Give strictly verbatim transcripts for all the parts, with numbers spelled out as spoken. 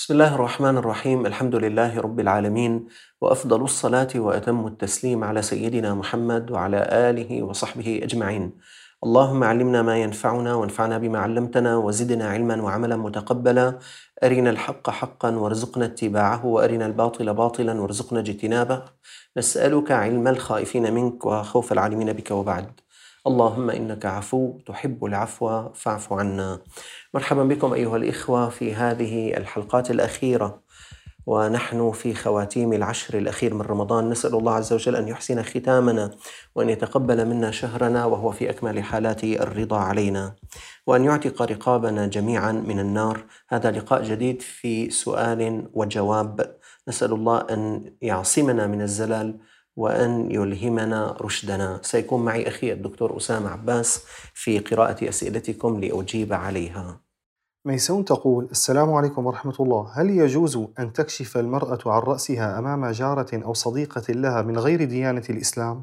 بسم الله الرحمن الرحيم. الحمد لله رب العالمين، وأفضل الصلاة وأتم التسليم على سيدنا محمد وعلى آله وصحبه أجمعين. اللهم علمنا ما ينفعنا وانفعنا بما علمتنا وزدنا علما وعملا متقبلا. أرنا الحق حقا وارزقنا اتباعه، وأرنا الباطل باطلا وارزقنا اجتنابه. نسألك علم الخائفين منك وخوف العالمين بك، وبعد. اللهم إنك عفو تحب العفو فاعف عنا. مرحبا بكم أيها الإخوة في هذه الحلقات الأخيرة، ونحن في خواتيم العشر الأخير من رمضان. نسأل الله عز وجل أن يحسن ختامنا، وأن يتقبل منا شهرنا وهو في أكمل حالات الرضا علينا، وأن يعتق رقابنا جميعا من النار. هذا لقاء جديد في سؤال وجواب. نسأل الله أن يعصمنا من الزلل وأن يلهمنا رشدنا. سيكون معي أخي الدكتور أسامة عباس في قراءة أسئلتكم لأجيب عليها. ميسون تقول: السلام عليكم ورحمة الله. هل يجوز أن تكشف المرأة عن رأسها أمام جارة أو صديقة لها من غير ديانة الإسلام؟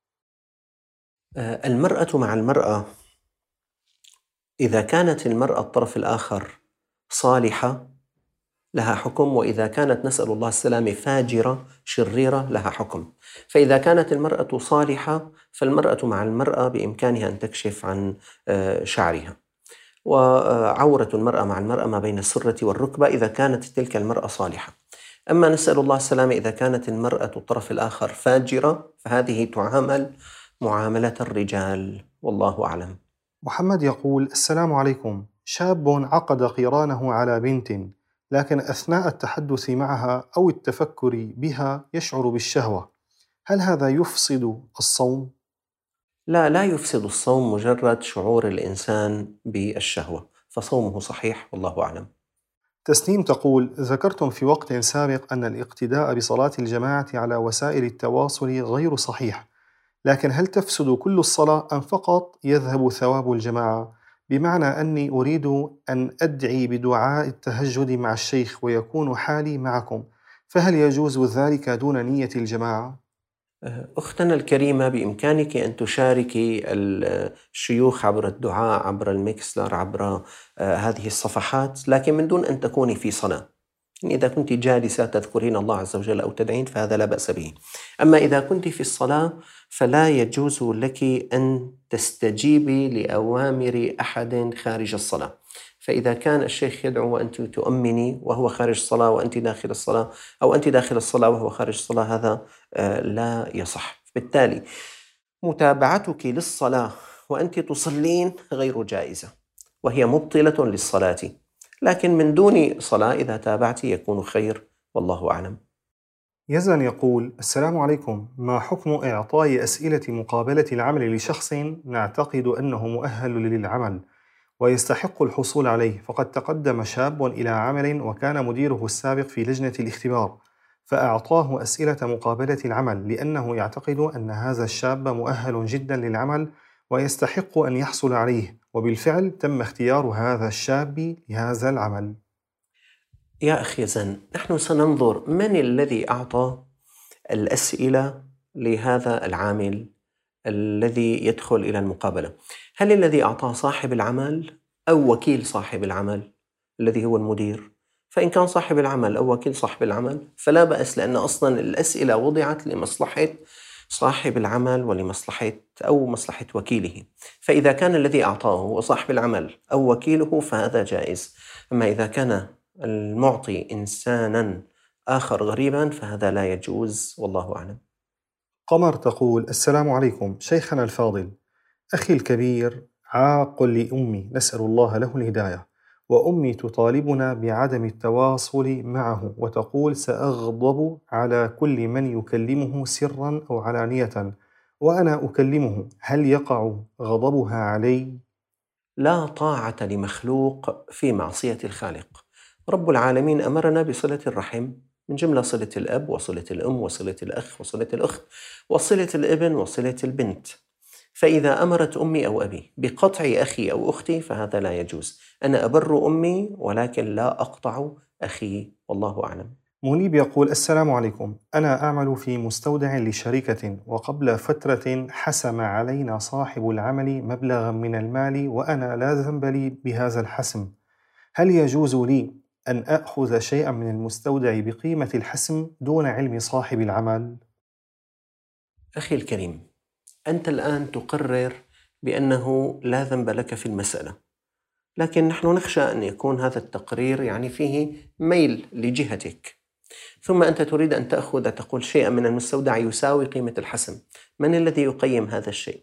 المرأة مع المرأة، إذا كانت المرأة الطرف الآخر صالحة لها حكم، وإذا كانت، نسأل الله السلامة، فاجرة شريرة لها حكم. فإذا كانت المرأة صالحة فالمرأة مع المرأة بإمكانها أن تكشف عن شعرها، وعورة المرأة مع المرأة ما بين السرة والركبة إذا كانت تلك المرأة صالحة. أما نسأل الله السلامة إذا كانت المرأة الطرف الآخر فاجرة فهذه تعامل معاملة الرجال، والله أعلم. محمد يقول: السلام عليكم. شاب عقد قرانه على بنت، لكن أثناء التحدث معها أو التفكر بها يشعر بالشهوة، هل هذا يفسد الصوم؟ لا لا يفسد الصوم مجرد شعور الإنسان بالشهوة، فصومه صحيح والله أعلم. تسنيم تقول: ذكرتم في وقت سابق أن الاقتداء بصلاة الجماعة على وسائل التواصل غير صحيح، لكن هل تفسد كل الصلاة أم فقط يذهب ثواب الجماعة؟ بمعنى أني أريد أن أدعي بدعاء التهجد مع الشيخ ويكون حالي معكم، فهل يجوز ذلك دون نية الجماعة؟ أختنا الكريمة، بإمكانك أن تشاركي الشيوخ عبر الدعاء، عبر الميكسلر، عبر هذه الصفحات، لكن من دون أن تكوني في صلاة. يعني إذا كنت جالسة تذكرين الله عز وجل أو تدعين فهذا لا بأس به. أما إذا كنت في الصلاة فلا يجوز لك أن تستجيبي لأوامر أحد خارج الصلاة. فإذا كان الشيخ يدعو وأنت تؤمني وهو خارج الصلاة، وأنت داخل الصلاة، أو أنت داخل الصلاة وهو خارج الصلاة، هذا لا يصح. بالتالي متابعتك للصلاة وأنت تصلين غير جائزة، وهي مبطلة للصلاة، لكن من دون صلاة إذا تابعت يكون خير، والله أعلم. يزن يقول: السلام عليكم. ما حكم إعطاء أسئلة مقابلة العمل لشخص نعتقد أنه مؤهل للعمل ويستحق الحصول عليه؟ فقد تقدم شاب إلى عمل وكان مديره السابق في لجنة الاختبار، فأعطاه أسئلة مقابلة العمل لأنه يعتقد أن هذا الشاب مؤهل جدا للعمل ويستحق أن يحصل عليه، وبالفعل تم اختيار هذا الشاب لهذا العمل. يا أخي زن، نحن سننظر من الذي أعطى الأسئلة لهذا العامل الذي يدخل إلى المقابلة. هل الذي أعطاه صاحب العمل أو وكيل صاحب العمل الذي هو المدير؟ فإن كان صاحب العمل أو وكيل صاحب العمل فلا بأس، لأن أصلا الأسئلة وضعت لمصلحة صاحب العمل ولمصلحة أو مصلحة وكيله. فإذا كان الذي أعطاه هو صاحب العمل أو وكيله فهذا جائز. أما إذا كان المعطي إنسانا آخر غريبا فهذا لا يجوز، والله أعلم. قمر تقول: السلام عليكم شيخنا الفاضل. أخي الكبير عاق لأمي، نسأل الله له الهداية، وأمي تطالبنا بعدم التواصل معه وتقول سأغضب على كل من يكلمه سرا أو علانية وأنا أكلمه، هل يقع غضبها علي؟ لا طاعة لمخلوق في معصية الخالق. رب العالمين أمرنا بصلة الرحم، من جملة صلة الأب وصلة الأم وصلة الأخ وصلة الأخت وصلة الابن وصلة البنت. فإذا أمرت أمي أو أبي بقطع أخي أو أختي فهذا لا يجوز. أنا أبر أمي ولكن لا أقطع أخي، والله أعلم. منيب يقول: السلام عليكم. أنا أعمل في مستودع لشركة، وقبل فترة حسم علينا صاحب العمل مبلغا من المال وأنا لا ذنب لي بهذا الحسم، هل يجوز لي أن آخذ شيئا من المستودع بقيمة الحسم دون علم صاحب العمل؟ أخي الكريم، أنت الآن تقرر بأنه لا ذنب لك في المسألة، لكن نحن نخشى أن يكون هذا التقرير يعني فيه ميل لجهتك، ثم أنت تريد أن تأخذ تقول شيئا من المستودع يساوي قيمة الحسم. من الذي يقيم هذا الشيء؟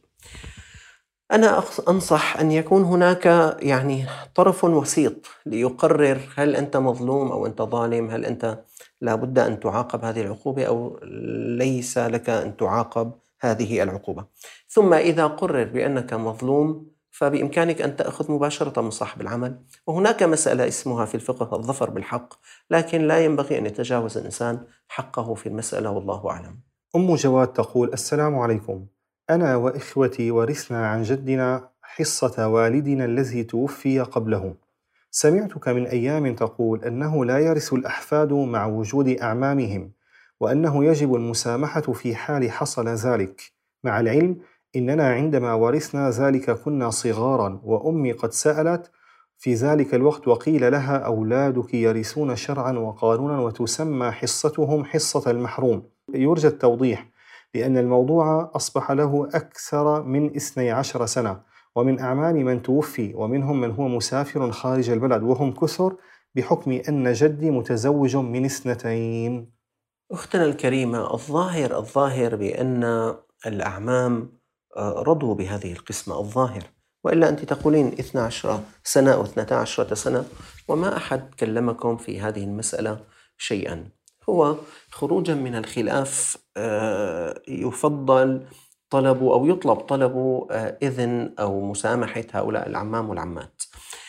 أنا أنصح أن يكون هناك يعني طرف وسيط ليقرر هل أنت مظلوم أو أنت ظالم، هل أنت لابد أن تعاقب هذه العقوبة أو ليس لك أن تعاقب هذه العقوبة. ثم إذا قرر بأنك مظلوم فبإمكانك أن تأخذ مباشرة من صاحب العمل. وهناك مسألة اسمها في الفقه الظفر بالحق، لكن لا ينبغي أن يتجاوز الإنسان حقه في المسألة، والله أعلم. أم جواد تقول: السلام عليكم، أنا وإخوتي ورثنا عن جدنا حصة والدنا الذي توفي قبله. سمعتك من أيام تقول أنه لا يرث الأحفاد مع وجود أعمامهم، وأنه يجب المسامحة في حال حصل ذلك، مع العلم إننا عندما ورثنا ذلك كنا صغارا، وأمي قد سألت في ذلك الوقت وقيل لها: أولادك يرثون شرعا وقانونا وتسمى حصتهم حصة المحروم. يرجى التوضيح لأن الموضوع أصبح له أكثر من اثنتي عشرة سنة، ومن أعمام من توفي ومنهم من هو مسافر خارج البلد وهم كثر، بحكم أن جدي متزوج من اثنتين. أختنا الكريمة، الظاهر الظاهر بأن الأعمام آه، رضوا بهذه القسمة الظاهر، وإلا أنت تقولين اثنتي عشرة سنة أو اثنتي عشرة سنة وما أحد كلمكم في هذه المسألة شيئا. هو خروجا من الخلاف آه، يفضل طلب أو يطلب طلب آه، إذن أو مسامحة هؤلاء العمام والعمات،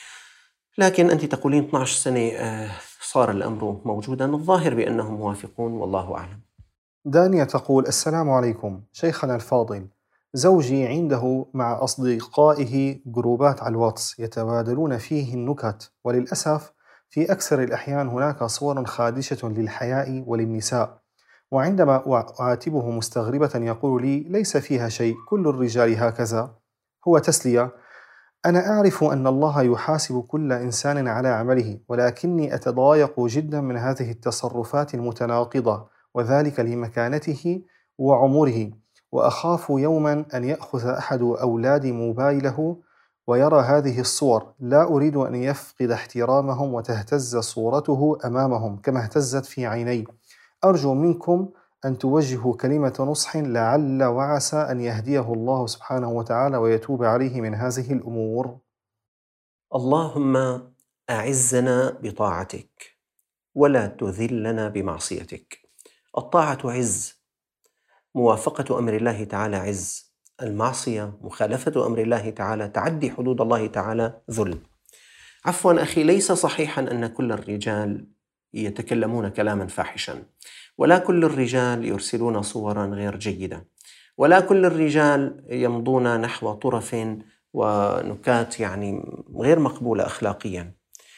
لكن أنت تقولين اثنتي عشرة سنة آه، صار الأمر موجودا. الظاهر بأنهم موافقون، والله أعلم. دانية تقول: السلام عليكم شيخنا الفاضل، زوجي عنده مع أصدقائه جروبات على الواتس يتبادلون فيه النكت، وللأسف في أكثر الأحيان هناك صور خادشة للحياء وللنساء، وعندما أعاتبه مستغربة يقول لي: ليس فيها شيء، كل الرجال هكذا. هو تسلية. أنا أعرف أن الله يحاسب كل إنسان على عمله، ولكني أتضايق جدا من هذه التصرفات المتناقضة، وذلك لمكانته وعمره، وأخاف يوما أن يأخذ أحد أولادي موبايله ويرى هذه الصور. لا أريد أن يفقد احترامهم وتهتز صورته أمامهم كما اهتزت في عيني. أرجو منكم أن توجهوا كلمة نصح لعل وعسى أن يهديه الله سبحانه وتعالى ويتوب عليه من هذه الأمور. اللهم أعزنا بطاعتك ولا تذلنا بمعصيتك. الطاعة عز، موافقة أمر الله تعالى عز، المعصية مخالفة أمر الله تعالى، تعدي حدود الله تعالى ذل. عفوا أخي، ليس صحيحا أن كل الرجال يتكلمون كلاما فاحشا، ولا كل الرجال يرسلون صورا غير جيدة، ولا كل الرجال يمضون نحو طرف ونكات يعني غير مقبولة أخلاقيا.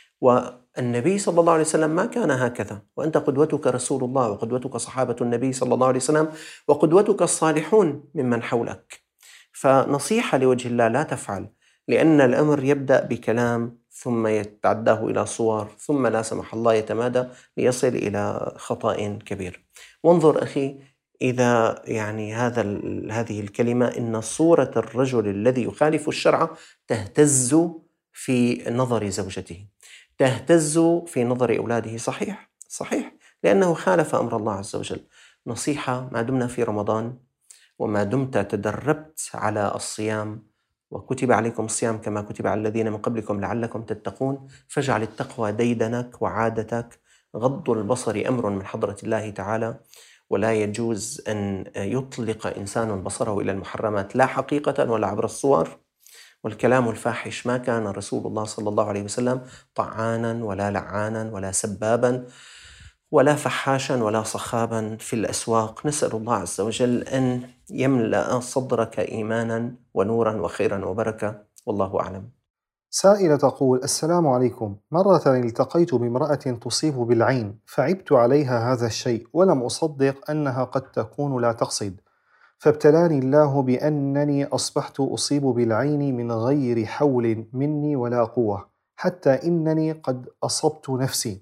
والنبي صلى الله عليه وسلم ما كان هكذا، وأنت قدوتك رسول الله، وقدوتك صحابة النبي صلى الله عليه وسلم، وقدوتك الصالحون ممن حولك. فنصيحة لوجه الله لا تفعل، لأن الأمر يبدأ بكلام ثم يتعداه إلى صور ثم لا سمح الله يتمادى ليصل إلى خطأ كبير. وانظر أخي، إذا يعني هذا هذه الكلمة إن صورة الرجل الذي يخالف الشرع تهتز في نظر زوجته، تهتز في نظر أولاده، صحيح صحيح، لأنه خالف أمر الله عز وجل. نصيحة: ما دمنا في رمضان وما دمت تدربت على الصيام، وكتب عليكم الصيام كما كتب على الذين من قبلكم لعلكم تتقون، فاجعل التقوى ديدنك وعادتك. غض البصر أمر من حضرة الله تعالى، ولا يجوز أن يطلق إنسان بصره إلى المحرمات لا حقيقة ولا عبر الصور. والكلام الفاحش، ما كان رسول الله صلى الله عليه وسلم طعانا ولا لعانا ولا سبابا ولا فحاشا ولا صخابا في الأسواق. نسأل الله عز وجل أن يملأ صدرك إيمانا ونورا وخيرا وبركة، والله أعلم. سائلة تقول: السلام عليكم، مرة التقيت بامرأة تصيب بالعين، فعبت عليها هذا الشيء ولم أصدق أنها قد تكون لا تقصد، فابتلاني الله بأنني أصبحت أصيب بالعين من غير حول مني ولا قوة، حتى إنني قد أصبت نفسي،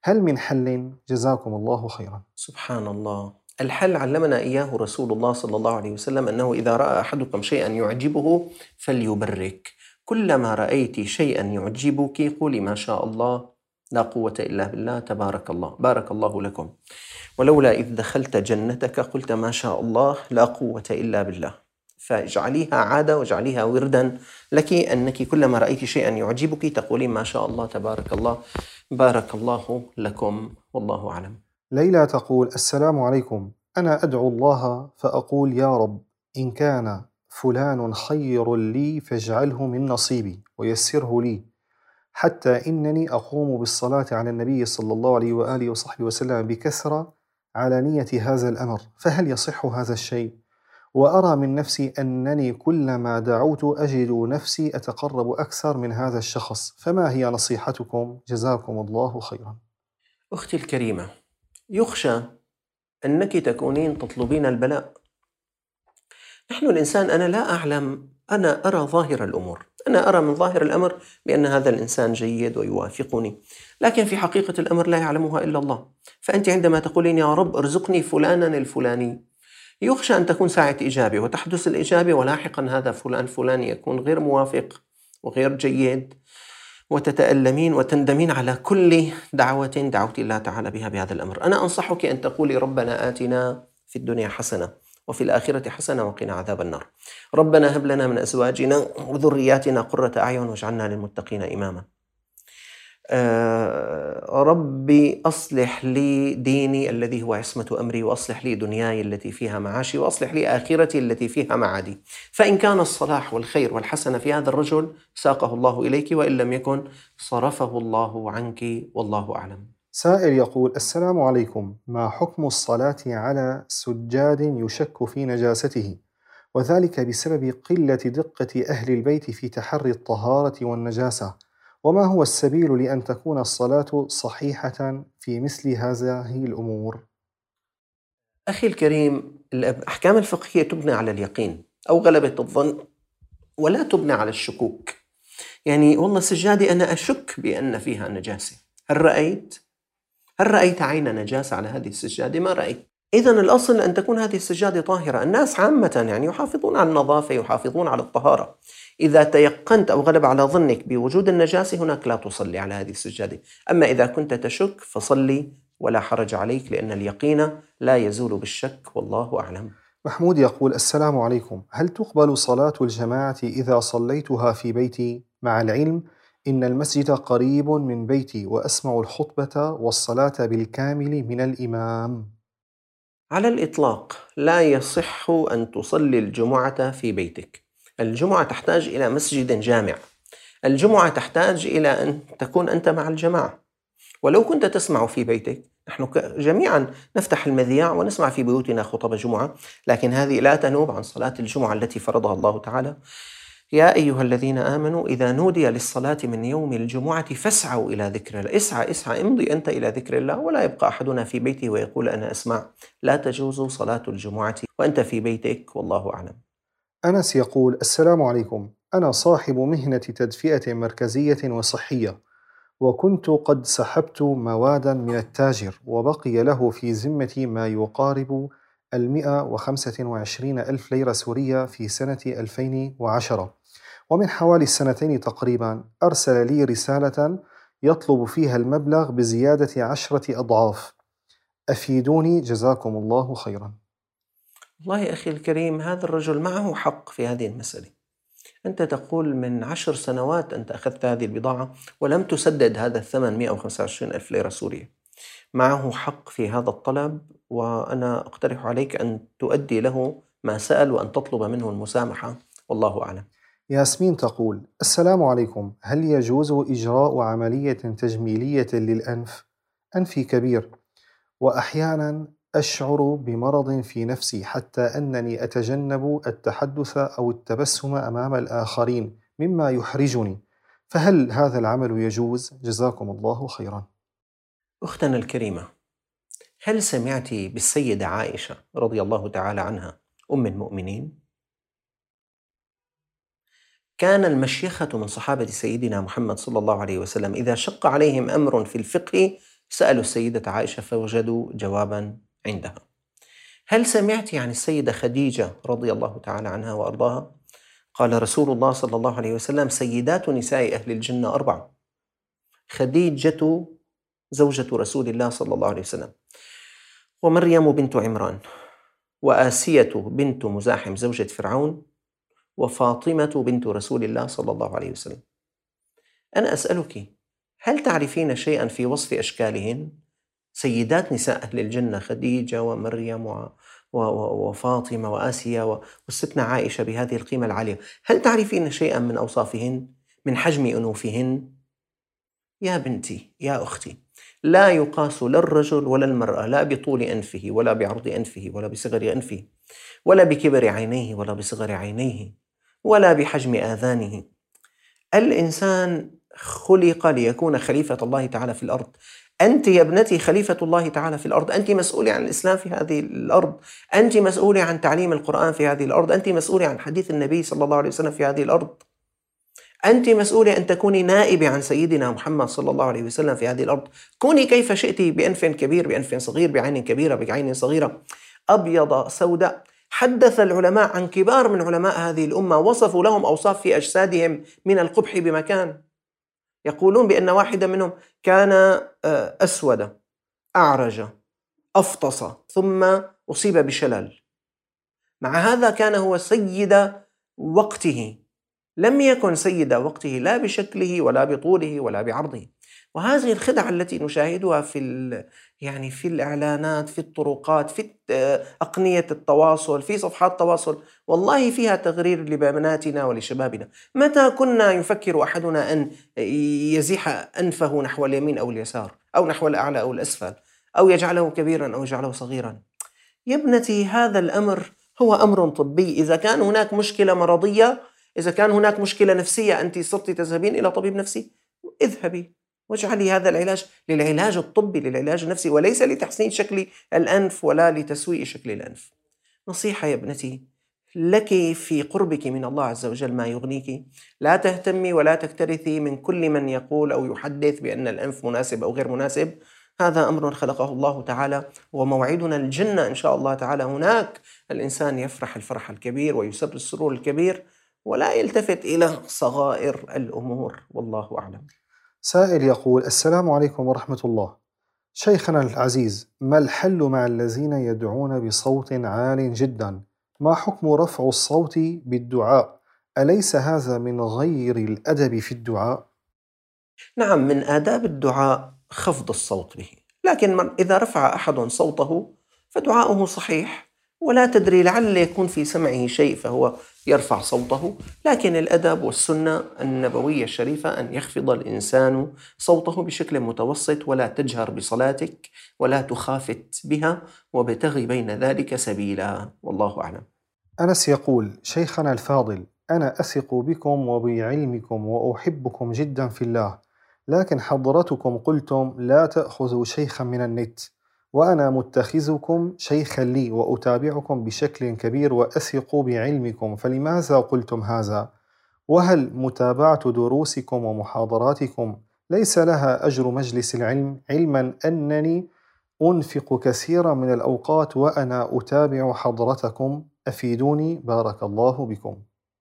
هل من حل؟ جزاكم الله خيرا. سبحان الله. الحل علمنا إياه رسول الله صلى الله عليه وسلم أنه إذا رأى أحدكم شيئا يعجبه فليبرك. كلما رأيت شيئا يعجبك قولي ما شاء الله لا قوة إلا بالله تبارك الله بارك الله لكم. ولولا إذ دخلت جنتك قلت ما شاء الله لا قوة إلا بالله. فاجعليها عادة واجعليها وردا لك، أنك كلما رأيت شيئا يعجبك تقولين ما شاء الله تبارك الله بارك الله لكم، والله أعلم. ليلى تقول: السلام عليكم، أنا أدعو الله فأقول يا رب إن كان فلان خير لي فاجعله من نصيبي ويسره لي، حتى إنني أقوم بالصلاة على النبي صلى الله عليه وآله وصحبه وسلم بكثرة على نية هذا الأمر، فهل يصح هذا الشيء؟ وأرى من نفسي أنني كلما دعوت أجد نفسي أتقرب أكثر من هذا الشخص، فما هي نصيحتكم؟ جزاكم الله خيرا. أختي الكريمة، يخشى أنك تكونين تطلبين البلاء. نحن الإنسان، أنا لا أعلم، أنا أرى ظاهر الأمور، أنا أرى من ظاهر الأمر بأن هذا الإنسان جيد ويوافقني، لكن في حقيقة الأمر لا يعلمها إلا الله. فأنت عندما تقولين يا رب ارزقني فلانا الفلاني، يخشى أن تكون ساعة إجابة وتحدث الإجابة ولاحقا هذا فلان فلاني يكون غير موافق وغير جيد، وتتألمين وتندمين على كل دعوة دعوت الله تعالى بها بهذا الأمر. أنا أنصحك أن تقولي ربنا آتنا في الدنيا حسنة وفي الآخرة حسنة وقنا عذاب النار. ربنا هب لنا من أزواجنا وذرياتنا قرة أعين واجعلنا للمتقين إماما. آه ربي أصلح لي ديني الذي هو عصمة أمري، وأصلح لي دنياي التي فيها معاشي، وأصلح لي آخرتي التي فيها معادي. فإن كان الصلاح والخير والحسنة في هذا الرجل ساقه الله إليك، وإن لم يكن صرفه الله عنك، والله أعلم. سائل يقول: السلام عليكم، ما حكم الصلاة على سجاد يشك في نجاسته، وذلك بسبب قلة دقة أهل البيت في تحري الطهارة والنجاسة، وما هو السبيل لأن تكون الصلاة صحيحة في مثل هذه الأمور؟ أخي الكريم، الأحكام الفقهية تبنى على اليقين أو غلبة الظن، ولا تبنى على الشكوك. يعني والله سجادي أنا أشك بأن فيها نجاسة، هل رأيت؟ هل رأيت عين نجاسة على هذه السجادة؟ ما رأيت. إذن الأصل أن تكون هذه السجادة طاهرة. الناس عامة يعني يحافظون على النظافة، يحافظون على الطهارة. إذا تيقنت أو غلب على ظنك بوجود النجاسة هناك لا تصلي على هذه السجادة. أما إذا كنت تشك فصلي ولا حرج عليك، لأن اليقين لا يزول بالشك، والله أعلم. محمود يقول: السلام عليكم، هل تقبل صلاة الجماعة إذا صليتها في بيتي، مع العلم إن المسجد قريب من بيتي وأسمع الخطبة والصلاة بالكامل من الإمام؟ على الإطلاق لا يصح أن تصلي الجمعة في بيتك. الجمعة تحتاج إلى مسجد جامع، الجمعة تحتاج إلى أن تكون أنت مع الجماعة. ولو كنت تسمع في بيتك، نحن جميعا نفتح المذياع ونسمع في بيوتنا خطب جمعة، لكن هذه لا تنوب عن صلاة الجمعة التي فرضها الله تعالى. يا أيها الذين آمنوا إذا نودي للصلاة من يوم الجمعة فاسعوا إلى ذكر الله. اسعى اسعى امضي أنت إلى ذكر الله، ولا يبقى أحدنا في بيته ويقول أنا أسمع. لا تجوز صلاة الجمعة وأنت في بيتك، والله أعلم. أنس يقول: السلام عليكم، أنا صاحب مهنة تدفئة مركزية وصحية، وكنت قد سحبت موادا من التاجر، وبقي له في ذمتي ما يقارب المئة وخمسة وعشرين ألف ليرة سورية في سنة ألفين وعشرة، ومن حوالي سنتين تقريبا أرسل لي رسالة يطلب فيها المبلغ بزيادة عشرة أضعاف، أفيدوني جزاكم الله خيرا. والله يا أخي الكريم، هذا الرجل معه حق في هذه المسألة. أنت تقول من عشر سنوات أنت أخذت هذه البضاعة ولم تسدد هذا الثمن مئة وخمسة وعشرين ألف ليرة سورية. معه حق في هذا الطلب، وأنا أقترح عليك أن تؤدي له ما سأل وأن تطلب منه المسامحة، والله أعلم. ياسمين تقول: السلام عليكم، هل يجوز إجراء عملية تجميلية للأنف؟ أنفي كبير، وأحيانا أشعر بمرض في نفسي حتى أنني أتجنب التحدث أو التبسم أمام الآخرين مما يحرجني، فهل هذا العمل يجوز؟ جزاكم الله خيرا. أختنا الكريمة، هل سمعت بالسيدة عائشة رضي الله تعالى عنها أم المؤمنين؟ كان المشيخة من صحابة سيدنا محمد صلى الله عليه وسلم إذا شق عليهم أمر في الفقه سألوا السيدة عائشة فوجدوا جوابا عندها. هل سمعت عن السيدة خديجة رضي الله تعالى عنها وأرضاها؟ قال رسول الله صلى الله عليه وسلم: سيدات نساء أهل الجنة أربعة: خديجة زوجة رسول الله صلى الله عليه وسلم، ومريم بنت عمران، وآسية بنت مزاحم زوجة فرعون، وفاطمة بنت رسول الله صلى الله عليه وسلم. أنا أسألك، هل تعرفين شيئا في وصف أشكالهن؟ سيدات نساء أهل الجنة: خديجة ومريم و... و... و... وفاطمة وآسيا و... والستنا عائشة بهذه القيمة العالية. هل تعرفين شيئا من أوصافهن؟ من حجم أنوفهن؟ يا بنتي، يا أختي، لا يقاس لا الرجل ولا المرأة، لا بطول أنفه ولا بعرض أنفه ولا بصغر أنفه ولا بكبر عينيه ولا بصغر عينيه ولا بحجم آذانه. الإنسان خلق ليكون خليفة الله تعالى في الأرض. أنت يا ابنتي خليفة الله تعالى في الأرض، أنت مسؤولة عن الإسلام في هذه الأرض، أنت مسؤولة عن تعليم القرآن في هذه الأرض، أنت مسؤولة عن حديث النبي صلى الله عليه وسلم في هذه الأرض، أنت مسؤولة أن تكوني نائبة عن سيدنا محمد صلى الله عليه وسلم في هذه الأرض. كوني كيف شئت، بأنف كبير بأنف صغير، بعين كبيرة بعين صغيرة، أبيض سوداء. حدث العلماء عن كبار من علماء هذه الأمة وصفوا لهم أوصاف في أجسادهم من القبح بمكان. يقولون بأن واحدا منهم كان أسود أعرج أفطس ثم أصيب بشلل، مع هذا كان هو سيد وقته، لم يكن سيد وقته لا بشكله ولا بطوله ولا بعرضه. وهذه الخدعة التي نشاهدها في يعني في الإعلانات، في الطرقات، في أقنية التواصل، في صفحات التواصل، والله فيها تغرير لبناتنا ولشبابنا. متى كنا يفكر أحدنا أن يزيح أنفه نحو اليمين أو اليسار أو نحو الأعلى أو الأسفل أو يجعله كبيرا أو يجعله صغيرا؟ يا ابنتي، هذا الأمر هو أمر طبي. إذا كان هناك مشكلة مرضية، إذا كان هناك مشكلة نفسية، أنت صرت تذهبين إلى طبيب نفسي، اذهبي واجعلي هذا العلاج للعلاج الطبي، للعلاج النفسي، وليس لتحسين شكل الأنف ولا لتسويء شكل الأنف. نصيحة يا ابنتي لك في قربك من الله عز وجل ما يغنيك. لا تهتمي ولا تكترثي من كل من يقول أو يحدث بأن الأنف مناسب أو غير مناسب. هذا أمر خلقه الله تعالى، وموعدنا الجنة إن شاء الله تعالى. هناك الإنسان يفرح الفرح الكبير ويسر السرور الكبير، ولا يلتفت إلى صغائر الأمور، والله أعلم. سائل يقول: السلام عليكم ورحمة الله. شيخنا العزيز، ما الحل مع الذين يدعون بصوت عال جدا؟ ما حكم رفع الصوت بالدعاء؟ أليس هذا من غير الأدب في الدعاء؟ نعم، من آداب الدعاء خفض الصوت به، لكن إذا رفع أحد صوته فدعاؤه صحيح، ولا تدري لعل يكون في سمعه شيء فهو يرفع صوته. لكن الأدب والسنة النبوية الشريفة أن يخفض الإنسان صوته بشكل متوسط، ولا تجهر بصلاتك ولا تخافت بها، وابتغي بين ذلك سبيلا، والله أعلم. أنس يقول: شيخنا الفاضل، أنا أثق بكم وبعلمكم وأحبكم جدا في الله، لكن حضرتكم قلتم لا تأخذوا شيخا من النت، وأنا متخذكم شيخا لي وأتابعكم بشكل كبير وأثق بعلمكم، فلماذا قلتم هذا؟ وهل متابعة دروسكم ومحاضراتكم ليس لها أجر مجلس العلم، علما أنني أنفق كثيرا من الأوقات وأنا أتابع حضرتكم؟ أفيدوني بارك الله بكم.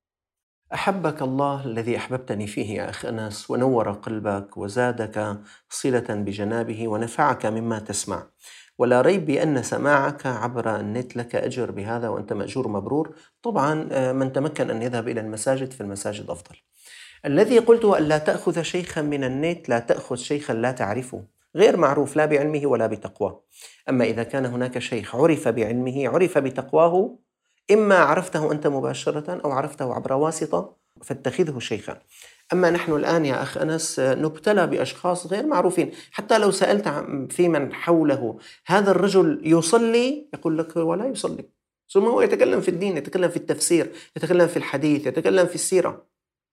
أحبك الله الذي أحببتني فيه يا أخ أنس، ونور قلبك وزادك صلة بجنابه ونفعك مما تسمع، ولا ريب بأن سماعك عبر النت لك أجر بهذا، وأنت مأجور مبرور. طبعا من تمكن أن يذهب إلى المساجد، في المساجد أفضل. الذي قلته أن لا تأخذ شيخا من النت، لا تأخذ شيخا لا تعرفه، غير معروف لا بعلمه ولا بتقواه. أما إذا كان هناك شيخ عرف بعلمه عرف بتقواه، إما عرفته أنت مباشرة أو عرفته عبر واسطة، فاتخذه شيخا. أما نحن الآن يا أخ أنس نبتلى بأشخاص غير معروفين، حتى لو سألت في من حوله هذا الرجل يصلي، يقول لك ولا يصلي، ثم هو يتكلم في الدين، يتكلم في التفسير، يتكلم في الحديث، يتكلم في السيرة.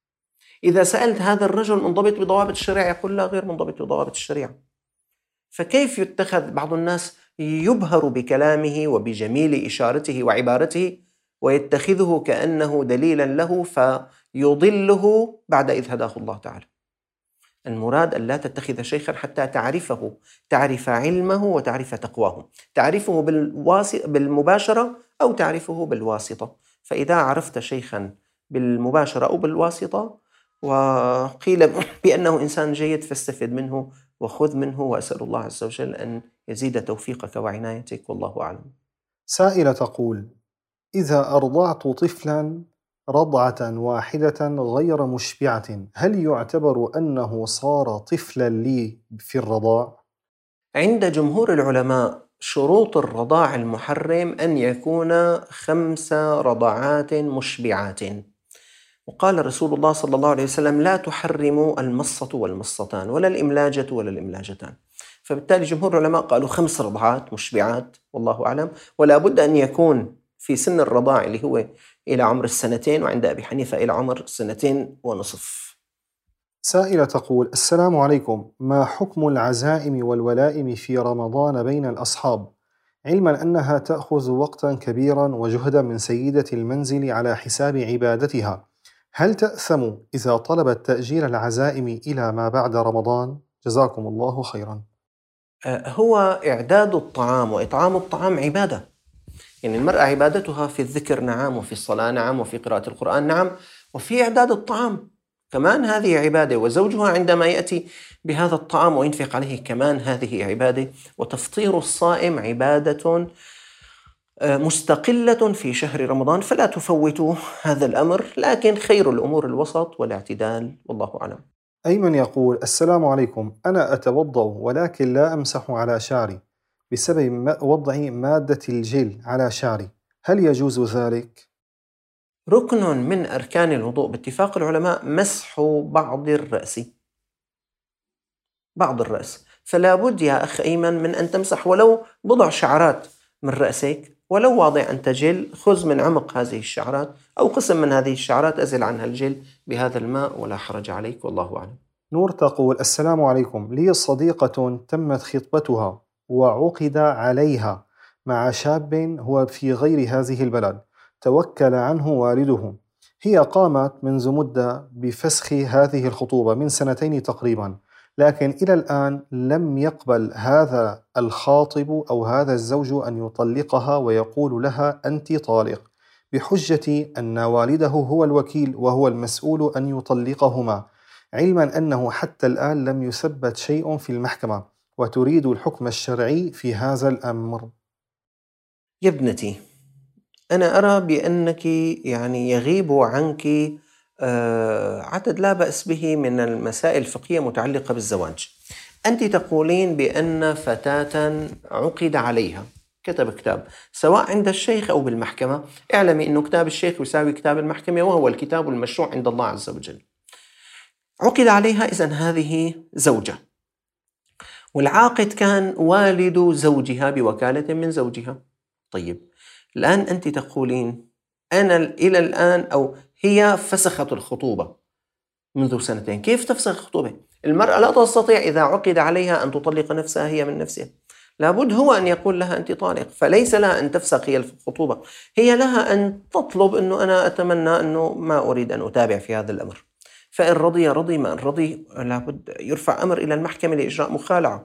إذا سألت هذا الرجل منضبط بضوابط الشريعة، يقول لا، غير منضبط بضوابط الشريعة. فكيف يتخذ بعض الناس يبهر بكلامه وبجميل إشارته وعبارته ويتخذه كأنه دليلا له فيضله بعد إذ هداه الله تعالى. المراد أن لا تتخذ شيخا حتى تعرفه، تعرف علمه وتعرف تقواه، تعرفه بالمباشرة أو تعرفه بالواسطة. فإذا عرفت شيخا بالمباشرة أو بالواسطة وقيل بأنه إنسان جيد فاستفد منه وخذ منه، وأسأل الله عز وجل أن يزيد توفيقك وعنايتك، والله أعلم. سائلة تقول: إذا أرضعت طفلا رضعة واحدة غير مشبعة، هل يعتبر أنه صار طفلا لي في الرضاع؟ عند جمهور العلماء شروط الرضاع المحرم أن يكون خمس رضعات مشبعات، وقال رسول الله صلى الله عليه وسلم: لا تحرم المصة والمصتان ولا الإملاجة ولا الإملاجتان. فبالتالي جمهور العلماء قالوا خمس رضعات مشبعات، والله أعلم، ولا بد أن يكون في سن الرضاع اللي هو إلى عمر السنتين، وعند أبي حنيفة إلى عمر سنتين ونصف. سائلة تقول: السلام عليكم، ما حكم العزائم والولائم في رمضان بين الأصحاب، علما أنها تأخذ وقتا كبيرا وجهدا من سيدة المنزل على حساب عبادتها، هل تأثم إذا طلبت تأجيل العزائم إلى ما بعد رمضان؟ جزاكم الله خيرا. هو إعداد الطعام وإطعام الطعام عبادة، يعني المرأة عبادتها في الذكر نعم، وفي الصلاة نعم، وفي قراءة القرآن نعم، وفي إعداد الطعام كمان هذه عبادة، وزوجها عندما يأتي بهذا الطعام وينفق عليه كمان هذه عبادة. وتفطير الصائم عبادة مستقلة في شهر رمضان، فلا تفوتوا هذا الأمر، لكن خير الأمور الوسط والاعتدال، والله أعلم. أيمن يقول: السلام عليكم، أنا أتوضأ ولكن لا أمسح على شعري بسبب وضع مادة الجل على شعري، هل يجوز ذلك؟ ركن من أركان الوضوء باتفاق العلماء مسح بعض الرأس، بعض الرأس، فلا بد يا أخ أيمن من أن تمسح ولو بضع شعرات من رأسك، ولو واضع أنت جل خذ من عمق هذه الشعرات أو قسم من هذه الشعرات أزل عنها الجل بهذا الماء ولا حرج عليك، والله أعلم. نور تقول: السلام عليكم، لي صديقة تمت خطبتها وعقد عليها مع شاب هو في غير هذه البلد، توكل عنه والده، هي قامت منذ مدة بفسخ هذه الخطوبة من سنتين تقريبا، لكن إلى الآن لم يقبل هذا الخاطب أو هذا الزوج أن يطلقها ويقول لها أنت طالق، بحجة أن والده هو الوكيل وهو المسؤول أن يطلقهما، علما أنه حتى الآن لم يثبت شيء في المحكمة، وتريد الحكم الشرعي في هذا الأمر. يا ابنتي، أنا أرى بأنك يعني يغيب عنك عدد لا بأس به من المسائل الفقهية متعلقة بالزواج. أنت تقولين بأن فتاة عقد عليها، كتب كتاب سواء عند الشيخ أو بالمحكمة، اعلمي أنه كتاب الشيخ يساوي كتاب المحكمة، وهو الكتاب المشروع عند الله عز وجل. عقد عليها، إذن هذه زوجة، والعاقد كان والد زوجها بوكالة من زوجها. طيب، الآن أنت تقولين أنا إلى الآن أو هي فسخت الخطوبة منذ سنتين. كيف تفسخ الخطوبة؟ المرأة لا تستطيع إذا عقد عليها أن تطلق نفسها هي من نفسها، لابد هو أن يقول لها أنت طالق، فليس لها أن تفسخ هي الخطوبة، هي لها أن تطلب أنه أنا أتمنى أنه ما أريد أن أتابع في هذا الأمر، فإن رضي رضي، ما إن رضي لابد يرفع أمر إلى المحكمة لإجراء مخالعة.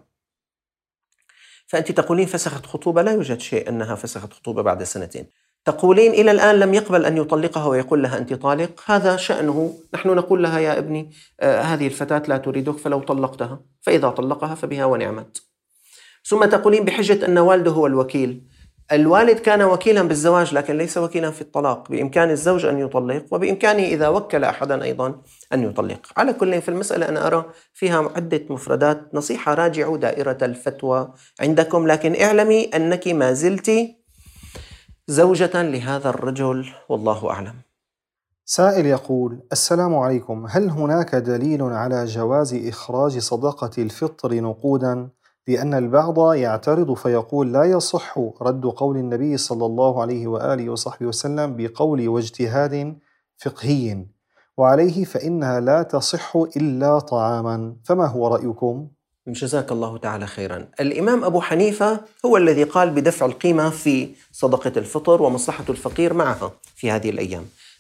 فأنت تقولين فسخت خطوبة، لا يوجد شيء أنها فسخت خطوبة بعد سنتين. تقولين إلى الآن لم يقبل أن يطلقها ويقول لها أنت طالق، هذا شأنه، نحن نقول لها يا ابني آه هذه الفتاة لا تريدك فلو طلقتها، فإذا طلقها فبها ونعمت. ثم تقولين بحجة أن والده هو الوكيل، الوالد كان وكيلا بالزواج لكن ليس وكيلا في الطلاق، بإمكان الزوج أن يطلق وبإمكانه إذا وكل أحدا أيضا أن يطلق. على كل في المسألة أنا أرى فيها عدة مفردات، نصيحة راجعوا دائرة الفتوى عندكم، لكن اعلمي أنك ما زلت زوجة لهذا الرجل، والله أعلم. سائل يقول: السلام عليكم، هل هناك دليل على جواز إخراج صدقة الفطر نقودا؟ لأن البعض يعترض فيقول لا يصح رد قول النبي صلى الله عليه وآله وصحبه وسلم بقول واجتهاد فقهي، وعليه فإنها لا تصح إلا طعاما، فما هو رأيكم؟ جزاك الله تعالى خيرا. الإمام أبو حنيفة هو الذي قال بدفع القيمة في صدقة الفطر ومصلحة الفقير معها في هذه الأيام،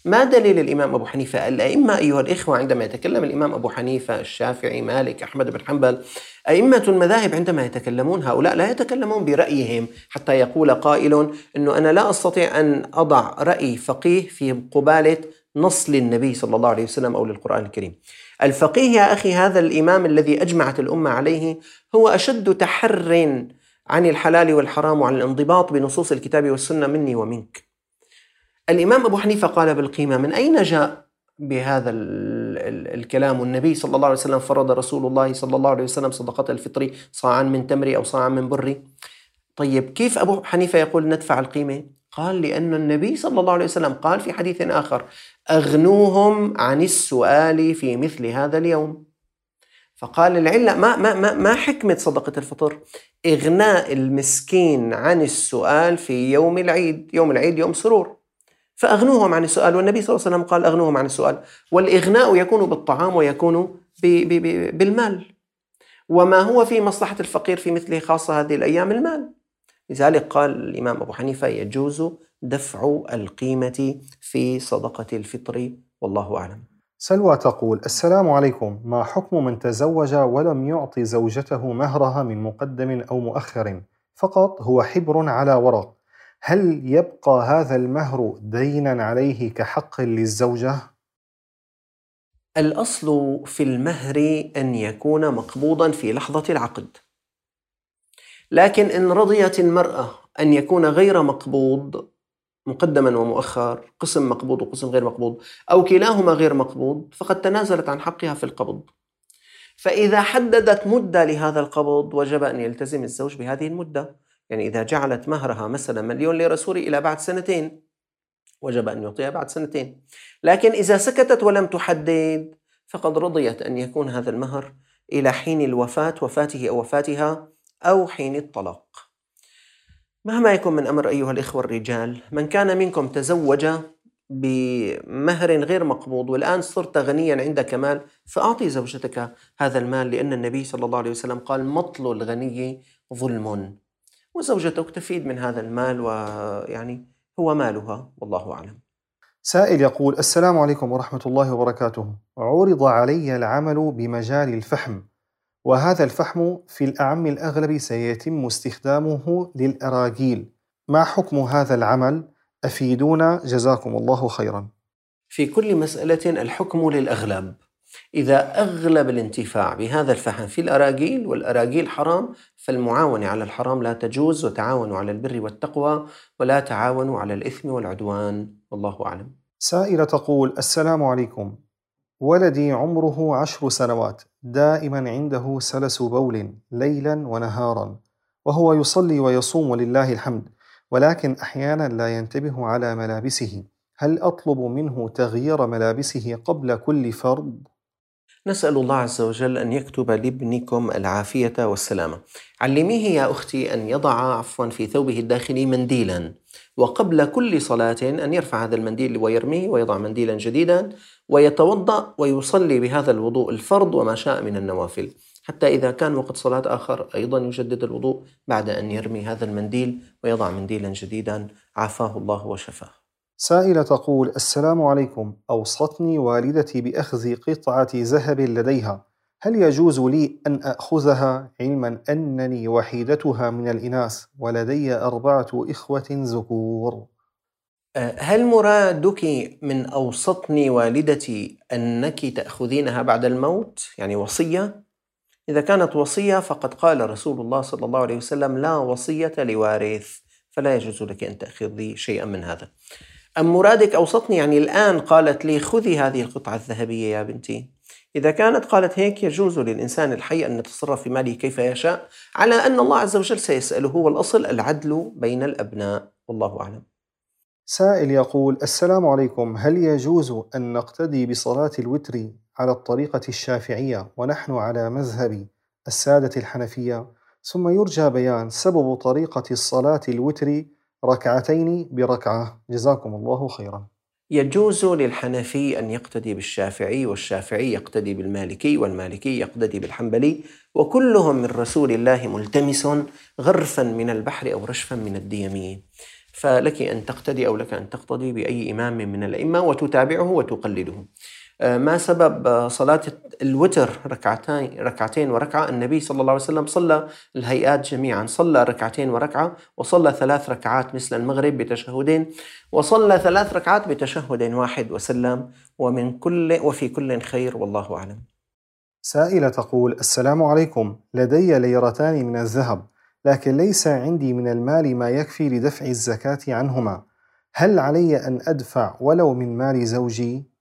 ما دليل الإمام أبو حنيفة؟ الأئمة أيها الإخوة عندما يتكلم الإمام أبو حنيفة، الشافعي، مالك، أحمد بن حنبل، أئمة المذاهب عندما يتكلمون هؤلاء لا يتكلمون برأيهم حتى يقول قائل أنه أنا لا أستطيع أن أضع رأي فقيه في قبالة نص للنبي صلى الله عليه وسلم أو للقرآن الكريم. الفقيه يا أخي هذا الإمام الذي أجمعت الأمة عليه هو أشد تحر عن الحلال والحرام وعن الانضباط بنصوص الكتاب والسنة مني ومنك. الإمام أبو حنيفة قال بالقيمة، من أين جاء بهذا الكلام؟ النبي صلى الله عليه وسلم فرض رسول الله صلى الله عليه وسلم صدقة الفطر صاعا من تمر أو صاعا من بر. طيب كيف أبو حنيفة يقول ندفع القيمة؟ قال لأن النبي صلى الله عليه وسلم قال في حديث آخر أغنوهم عن السؤال في مثل هذا اليوم. فقال العلة ما, ما, ما, ما حكمة صدقة الفطر؟ إغناء المسكين عن السؤال في يوم العيد. يوم العيد يوم سرور، فأغنوهم عن السؤال، والنبي صلى الله عليه وسلم قال أغنوهم عن السؤال. والإغناء يكون بالطعام ويكون بالمال، وما هو في مصلحة الفقير في مثل خاصة هذه الأيام المال. لذلك قال الإمام أبو حنيفة يجوز دفع القيمة في صدقة الفطر، والله أعلم. سلوى تقول: السلام عليكم، ما حكم من تزوج ولم يعطي زوجته مهرها من مقدم أو مؤخر، فقط هو حبر على ورق، هل يبقى هذا المهر دينا عليه كحق للزوجة؟ الأصل في المهر أن يكون مقبوضا في لحظة العقد، لكن إن رضيت المرأة أن يكون غير مقبوض، مقدما ومؤخر، قسم مقبوض وقسم غير مقبوض، أو كلاهما غير مقبوض، فقد تنازلت عن حقها في القبض. فإذا حددت مدة لهذا القبض وجب أن يلتزم الزوج بهذه المدة. يعني إذا جعلت مهرها مثلا مليون ليرة سوري إلى بعد سنتين، وجب أن يعطيها بعد سنتين. لكن إذا سكتت ولم تحدد فقد رضيت أن يكون هذا المهر إلى حين الوفاة، وفاته أو وفاتها، أو حين الطلاق. مهما يكون من أمر أيها الإخوة الرجال، من كان منكم تزوج بمهر غير مقبوض والآن صرت غنيا عندك مال، فأعطي زوجتك هذا المال، لأن النبي صلى الله عليه وسلم قال مطل الغني ظلم، وزوجتك تفيد من هذا المال ويعني هو مالها، والله أعلم. سائل يقول: السلام عليكم ورحمة الله وبركاته، عرض علي العمل بمجال الفحم، وهذا الفحم في الأعم الأغلب سيتم استخدامه للأراجيل، ما حكم هذا العمل؟ أفيدونا جزاكم الله خيرا. في كل مسألة الحكم للأغلب. إذا أغلب الانتفاع بهذا الفحم في الأراجيل والأراجيل حرام، فالمعاونة على الحرام لا تجوز، وتعاونوا على البر والتقوى ولا تعاونوا على الإثم والعدوان، والله أعلم. سائلة تقول: السلام عليكم، ولدي عمره عشر سنوات، دائما عنده سلس بول ليلا ونهارا، وهو يصلي ويصوم ولله الحمد، ولكن أحيانا لا ينتبه على ملابسه، هل أطلب منه تغيير ملابسه قبل كل فرض؟ نسأل الله عز وجل أن يكتب لابنكم العافية والسلامة. علميه يا أختي أن يضع عفوا في ثوبه الداخلي منديلا، وقبل كل صلاة أن يرفع هذا المنديل ويرميه ويضع منديلا جديدا، ويتوضأ ويصلي بهذا الوضوء الفرض وما شاء من النوافل، حتى إذا كان وقت صلاة آخر أيضا يجدد الوضوء بعد أن يرمي هذا المنديل ويضع منديلا جديدا، عافاه الله وشفاه. سائلة تقول: السلام عليكم، أوصتني والدتي بأخذ قطعة ذهب لديها، هل يجوز لي أن أخذها، علما أنني وحيدتها من الإناث ولدي أربعة إخوة ذكور؟ هل مرادك من أوصتني والدتي أنك تأخذينها بعد الموت، يعني وصية؟ إذا كانت وصية فقد قال رسول الله صلى الله عليه وسلم لا وصية لوارث، فلا يجوز لك أن تأخذي شيئا من هذا. أم مرادك أوصتني يعني الآن قالت لي خذي هذه القطعة الذهبية يا بنتي؟ إذا كانت قالت هيك يجوز للإنسان الحي أن يتصرف في ماله كيف يشاء، على أن الله عز وجل سيسأله، والأصل العدل بين الأبناء، والله أعلم. سائل يقول: السلام عليكم، هل يجوز أن نقتدي بصلاة الوتر على الطريقة الشافعية ونحن على مذهب السادة الحنفية؟ ثم يرجى بيان سبب طريقة الصلاة الوتر ركعتين بركعة، جزاكم الله خيرا. يجوز للحنفي أن يقتدي بالشافعي، والشافعي يقتدي بالمالكي، والمالكي يقتدي بالحنبلي، وكلهم من رسول الله ملتمس غرفا من البحر أو رشفا من الديم. فلك أن تقتدي أو لك أن تقتدي بأي إمام من الأئمة وتتابعه وتقلده. ما سبب صلاة الوتر ركعتين ركعتين وركعة؟ النبي صلى الله عليه وسلم صلى الهيئات جميعا، صلى ركعتين وركعة، وصلى ثلاث ركعات مثل المغرب بتشهدين، وصلى ثلاث ركعات بتشهد واحد وسلم، ومن كل وفي كل خير والله أعلم. سائلة تقول: السلام عليكم، لدي ليرتان من الذهب، لكن ليس عندي من المال ما يكفي لدفع الزكاة عنهما، هل علي أن أدفع ولو من مال زوجي؟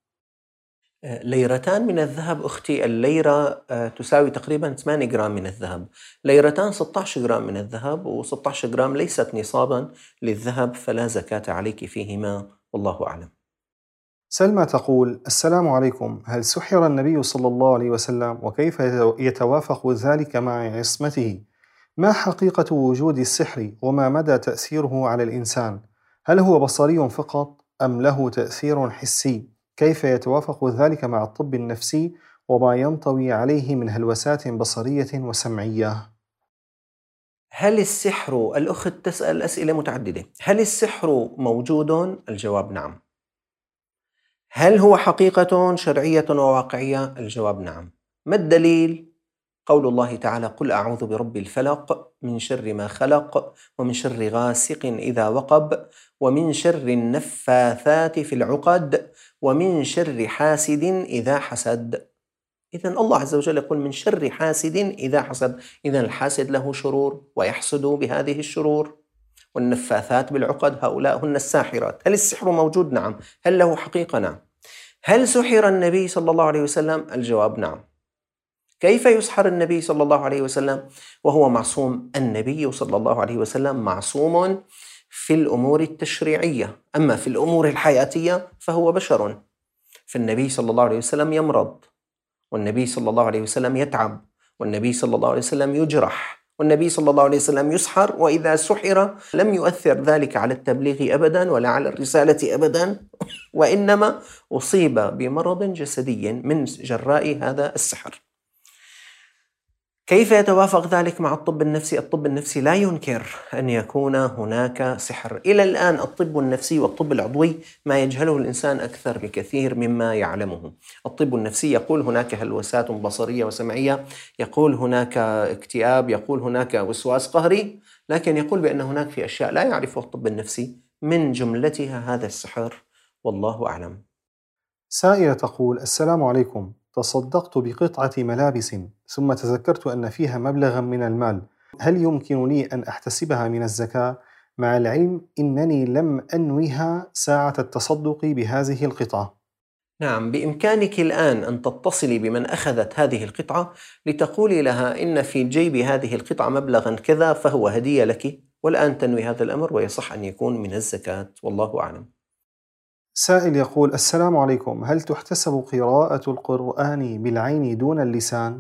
ليرتان من الذهب أختي، الليرة تساوي تقريبا ثمانية جرام من الذهب، ليرتان ستة عشر جرام من الذهب، و16 جرام ليست نصابا للذهب، فلا زكاة عليك فيهما والله أعلم. سلمى تقول: السلام عليكم، هل سحر النبي صلى الله عليه وسلم وكيف يتوافق ذلك مع عصمته؟ ما حقيقة وجود السحر وما مدى تأثيره على الإنسان؟ هل هو بصري فقط أم له تأثير حسي؟ كيف يتوافق ذلك مع الطب النفسي وما ينطوي عليه من هلوسات بصرية وسمعية؟ هل السحر، الأخت تسأل أسئلة متعددة، هل السحر موجود؟ الجواب نعم. هل هو حقيقة شرعية وواقعية؟ الجواب نعم. ما الدليل؟ قول الله تعالى: قل أعوذ برب الفلق من شر ما خلق ومن شر غاسق إذا وقب ومن شر النفاثات في العقد ومن شر حاسد إذا حسد. إذن الله عز وجل يقول من شر حاسد إذا حسد، إذن الحاسد له شرور ويحسد بهذه الشرور. والنفاثات بالعقد هؤلاء هن الساحرات. هل السحر موجود؟ نعم. هل له حقيقة؟ نعم. هل سحر النبي صلى الله عليه وسلم؟ الجواب نعم. كيف يسحر النبي صلى الله عليه وسلم وهو معصوم؟ النبي صلى الله عليه وسلم معصوم في الأمور التشريعية، أما في الأمور الحياتية فهو بشر. فالنبي صلى الله عليه وسلم يمرض، والنبي صلى الله عليه وسلم يتعب، والنبي صلى الله عليه وسلم يجرح، والنبي صلى الله عليه وسلم يسحر، وإذا سحر لم يؤثر ذلك على التبليغ أبدا ولا على الرسالة أبدا، وإنما أصيب بمرض جسدي من جراء هذا السحر. كيف يتوافق ذلك مع الطب النفسي؟ الطب النفسي لا ينكر أن يكون هناك سحر. إلى الآن الطب النفسي والطب العضوي ما يجهله الإنسان أكثر بكثير مما يعلمه. الطب النفسي يقول هناك هلوسات بصرية وسمعية، يقول هناك اكتئاب، يقول هناك وسواس قهري، لكن يقول بأن هناك في أشياء لا يعرفها الطب النفسي، من جملتها هذا السحر والله أعلم. سائلة تقول: السلام عليكم، تصدقت بقطعة ملابس ثم تذكرت أن فيها مبلغا من المال، هل يمكن لي أن أحتسبها من الزكاة مع العلم إنني لم أنويها ساعة التصدق بهذه القطعة؟ نعم، بإمكانك الآن أن تتصلي بمن أخذت هذه القطعة لتقولي لها إن في جيب هذه القطعة مبلغا كذا فهو هدية لك، والآن تنوي هذا الأمر ويصح أن يكون من الزكاة والله أعلم. سائل يقول: السلام عليكم، هل تحتسب قراءة القرآن بالعين دون اللسان؟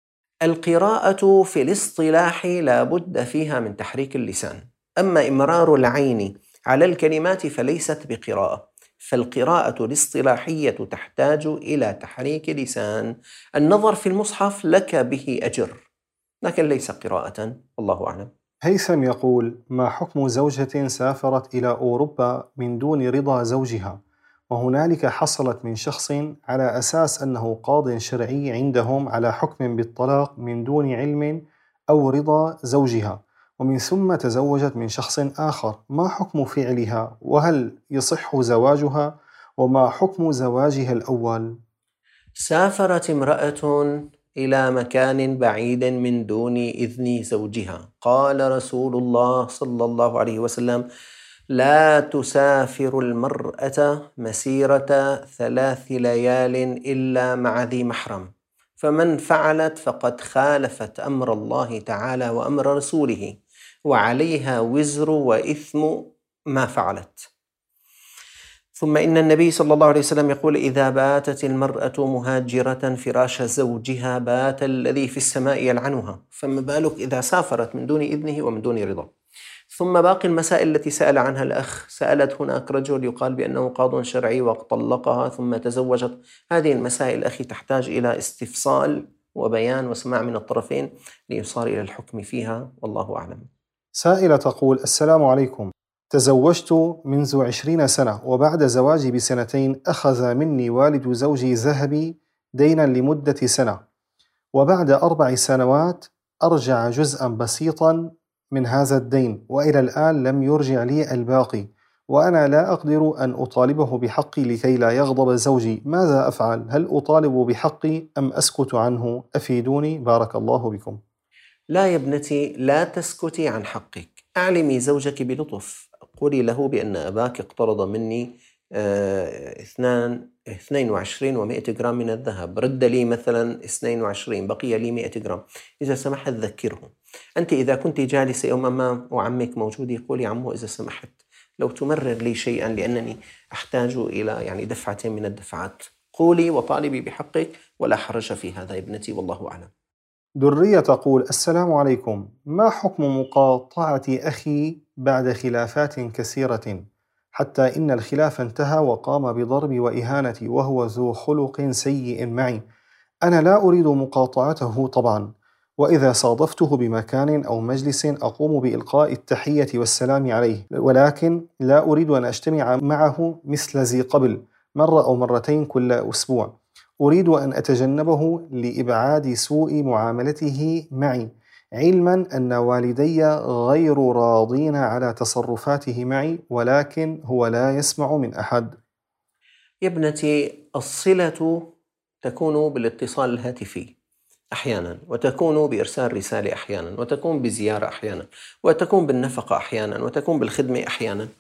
القراءة في الاصطلاح لا بد فيها من تحريك اللسان، أما إمرار العين على الكلمات فليست بقراءة، فالقراءة الاصطلاحية تحتاج إلى تحريك لسان. النظر في المصحف لك به أجر، لكن ليس قراءة والله أعلم. هيثم يقول: ما حكم زوجة سافرت إلى أوروبا من دون رضا زوجها، وهنالك حصلت من شخص على أساس أنه قاض شرعي عندهم على حكم بالطلاق من دون علم أو رضا زوجها، ومن ثم تزوجت من شخص آخر، ما حكم فعلها؟ وهل يصح زواجها؟ وما حكم زواجها الأول؟ سافرت امرأة إلى مكان بعيد من دون إذن زوجها، قال رسول الله صلى الله عليه وسلم: لا تسافر المرأة مسيرة ثلاث ليال إلا مع ذي محرم، فمن فعلت فقد خالفت أمر الله تعالى وأمر رسوله، وعليها وزر وإثم ما فعلت. ثم إن النبي صلى الله عليه وسلم يقول: إذا باتت المرأة مهاجرة فراش زوجها بات الذي في السماء يلعنها، فما بالك إذا سافرت من دون إذنه ومن دون رضا. ثم باقي المسائل التي سأل عنها الأخ، سألت هناك رجل يقال بأنه قاض شرعي وطلقها ثم تزوجت، هذه المسائل أخي تحتاج إلى استفصال وبيان وسماع من الطرفين ليصار إلى الحكم فيها والله أعلم. سائلة تقول: السلام عليكم، تزوجت منذ عشرين سنة، وبعد زواجي بسنتين أخذ مني والد زوجي ذهبي دينا لمدة سنة، وبعد أربع سنوات أرجع جزءا بسيطا من هذا الدين، وإلى الآن لم يرجع لي الباقي، وأنا لا أقدر أن أطالبه بحقي لكي لا يغضب زوجي. ماذا أفعل؟ هل أطالب بحقي أم أسكت عنه؟ أفيدوني بارك الله بكم. لا يا ابنتي، لا تسكتي عن حقك. أعلمي زوجك بلطف، قولي له بأن أباك اقترض مني آه، اثنان اثنين وعشرين ومائة جرام من الذهب، رد لي مثلا اثنين وعشرين، بقي لي مائة جرام، إذا سمحت ذكره. أنت إذا كنت جالسة يوما ما وعمك موجود، قولي عمو إذا سمحت لو تمرر لي شيئا لأنني أحتاج إلى يعني دفعة من الدفعات. قولي وطالبي بحقك، ولا حرج في هذا يا ابنتي، والله أعلم. درية تقول: السلام عليكم، ما حكم مقاطعة أخي بعد خلافات كثيرة حتى إن الخلاف انتهى وقام بضربي وإهانتي وهو ذو خلق سيء معي؟ أنا لا أريد مقاطعته طبعا، وإذا صادفته بمكان أو مجلس أقوم بإلقاء التحية والسلام عليه، ولكن لا أريد أن أجتمع معه مثل ذي قبل مرة أو مرتين كل أسبوع. أريد أن أتجنبه لإبعاد سوء معاملته معي، علما أن والدي غير راضين على تصرفاته معي، ولكن هو لا يسمع من أحد. يا ابنتي، الصلة تكون بالاتصال الهاتفي أحيانا، وتكون بإرسال رسالة أحيانا، وتكون بزيارة أحيانا، وتكون بالنفقة أحيانا، وتكون بالخدمة أحيانا.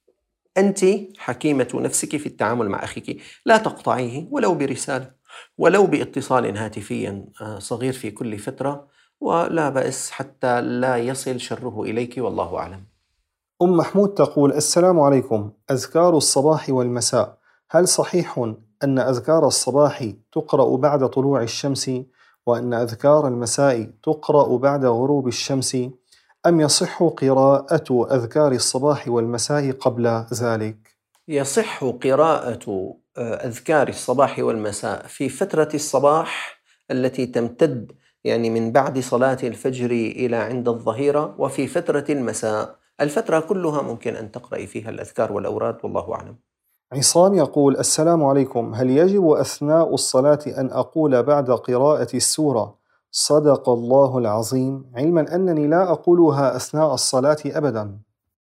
أنت حكيمة نفسك في التعامل مع أخيك، لا تقطعيه ولو برسالة، ولو باتصال هاتفي صغير في كل فترة، ولا بأس حتى لا يصل شره إليك، والله أعلم. أم محمود تقول: السلام عليكم، أذكار الصباح والمساء، هل صحيح أن أذكار الصباح تقرأ بعد طلوع الشمس، وأن أذكار المساء تقرأ بعد غروب الشمس، أم يصح قراءة أذكار الصباح والمساء قبل ذلك؟ يصح قراءة أذكار الصباح والمساء في فترة الصباح التي تمتد يعني من بعد صلاة الفجر إلى عند الظهيرة، وفي فترة المساء الفترة كلها ممكن أن تقرأي فيها الأذكار والأوراد، والله أعلم. عصام يقول: السلام عليكم، هل يجب أثناء الصلاة أن أقول بعد قراءة السورة صدق الله العظيم، علما أنني لا أقولها أثناء الصلاة أبدا؟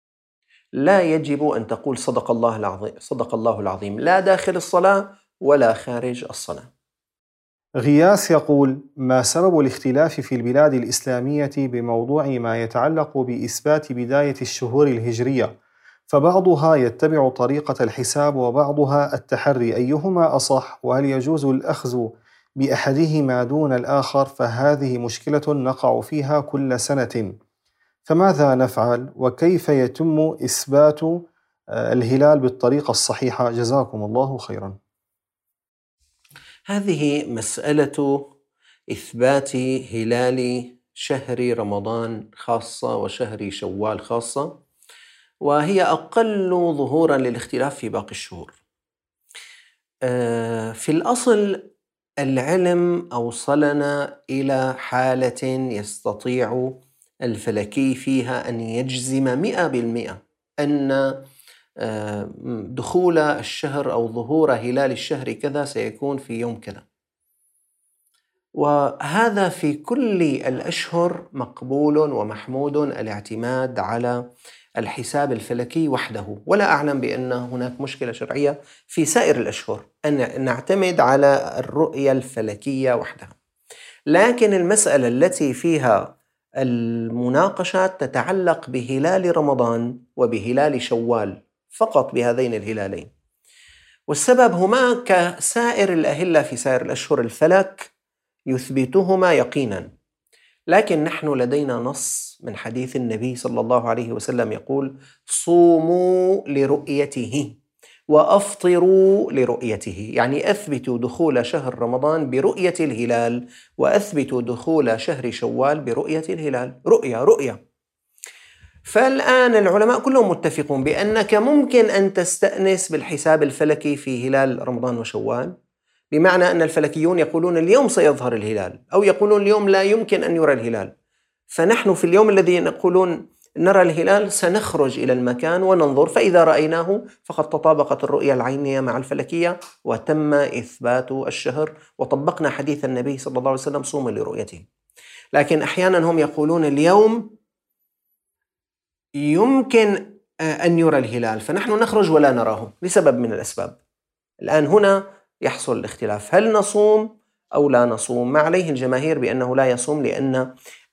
لا يجب أن تقول صدق الله العظيم، صدق الله العظيم، لا داخل الصلاة ولا خارج الصلاة. غياث يقول: ما سبب الاختلاف في البلاد الإسلامية بموضوع ما يتعلق بإثبات بداية الشهور الهجرية؟ فبعضها يتبع طريقة الحساب وبعضها التحري، أيهما أصح؟ وهل يجوز الأخذ بأحدهما دون الآخر؟ فهذه مشكلة نقع فيها كل سنة، فماذا نفعل؟ وكيف يتم إثبات الهلال بالطريقة الصحيحة؟ جزاكم الله خيرا. هذه مسألة إثبات هلال شهر رمضان خاصة وشهر شوال خاصة، وهي أقل ظهورا للاختلاف في باقي الشهور. في الأصل العلم أوصلنا إلى حالة يستطيع الفلكي فيها أن يجزم مئة بالمئة أن دخول الشهر أو ظهور هلال الشهر كذا سيكون في يوم كذا، وهذا في كل الأشهر مقبول ومحمود الاعتماد على الحساب الفلكي وحده، ولا أعلم بأن هناك مشكلة شرعية في سائر الأشهر أن نعتمد على الرؤية الفلكية وحدها. لكن المسألة التي فيها المناقشات تتعلق بهلال رمضان وبهلال شوال فقط، بهذين الهلالين، والسبب هما كسائر الأهلة في سائر الأشهر الفلك يثبتهما يقينا، لكن نحن لدينا نص من حديث النبي صلى الله عليه وسلم يقول: صوموا لرؤيته وأفطروا لرؤيته، يعني أثبتوا دخول شهر رمضان برؤية الهلال، وأثبتوا دخول شهر شوال برؤية الهلال، رؤية رؤية. فالآن العلماء كلهم متفقون بأنك ممكن أن تستأنس بالحساب الفلكي في هلال رمضان وشوال، بمعنى أن الفلكيون يقولون اليوم سيظهر الهلال، أو يقولون اليوم لا يمكن أن يرى الهلال، فنحن في اليوم الذي نقولون نرى الهلال سنخرج إلى المكان وننظر، فإذا رأيناه فقد تطابقت الرؤية العينية مع الفلكية وتم إثبات الشهر، وطبقنا حديث النبي صلى الله عليه وسلم: صوموا لرؤيته. لكن أحيانا هم يقولون اليوم يمكن أن يرى الهلال، فنحن نخرج ولا نراه لسبب من الأسباب. الآن هنا يحصل الاختلاف، هل نصوم أو لا نصوم؟ ما عليه الجماهير بأنه لا يصوم، لأن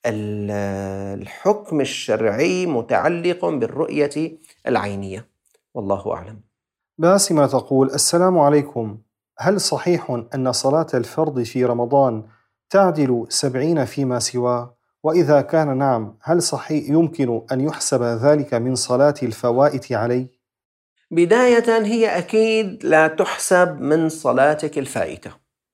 الحكم الشرعي متعلق بالرؤية العينية، والله أعلم. باسمة تقول: السلام عليكم، هل صحيح أن صلاة الفرض في رمضان تعدل سبعين فيما سواه؟ وإذا كان نعم، هل صحيح يمكن أن يحسب ذلك من صلاة الفوائت علي؟ بداية هي أكيد لا تحسب من صلاتك الفائتة،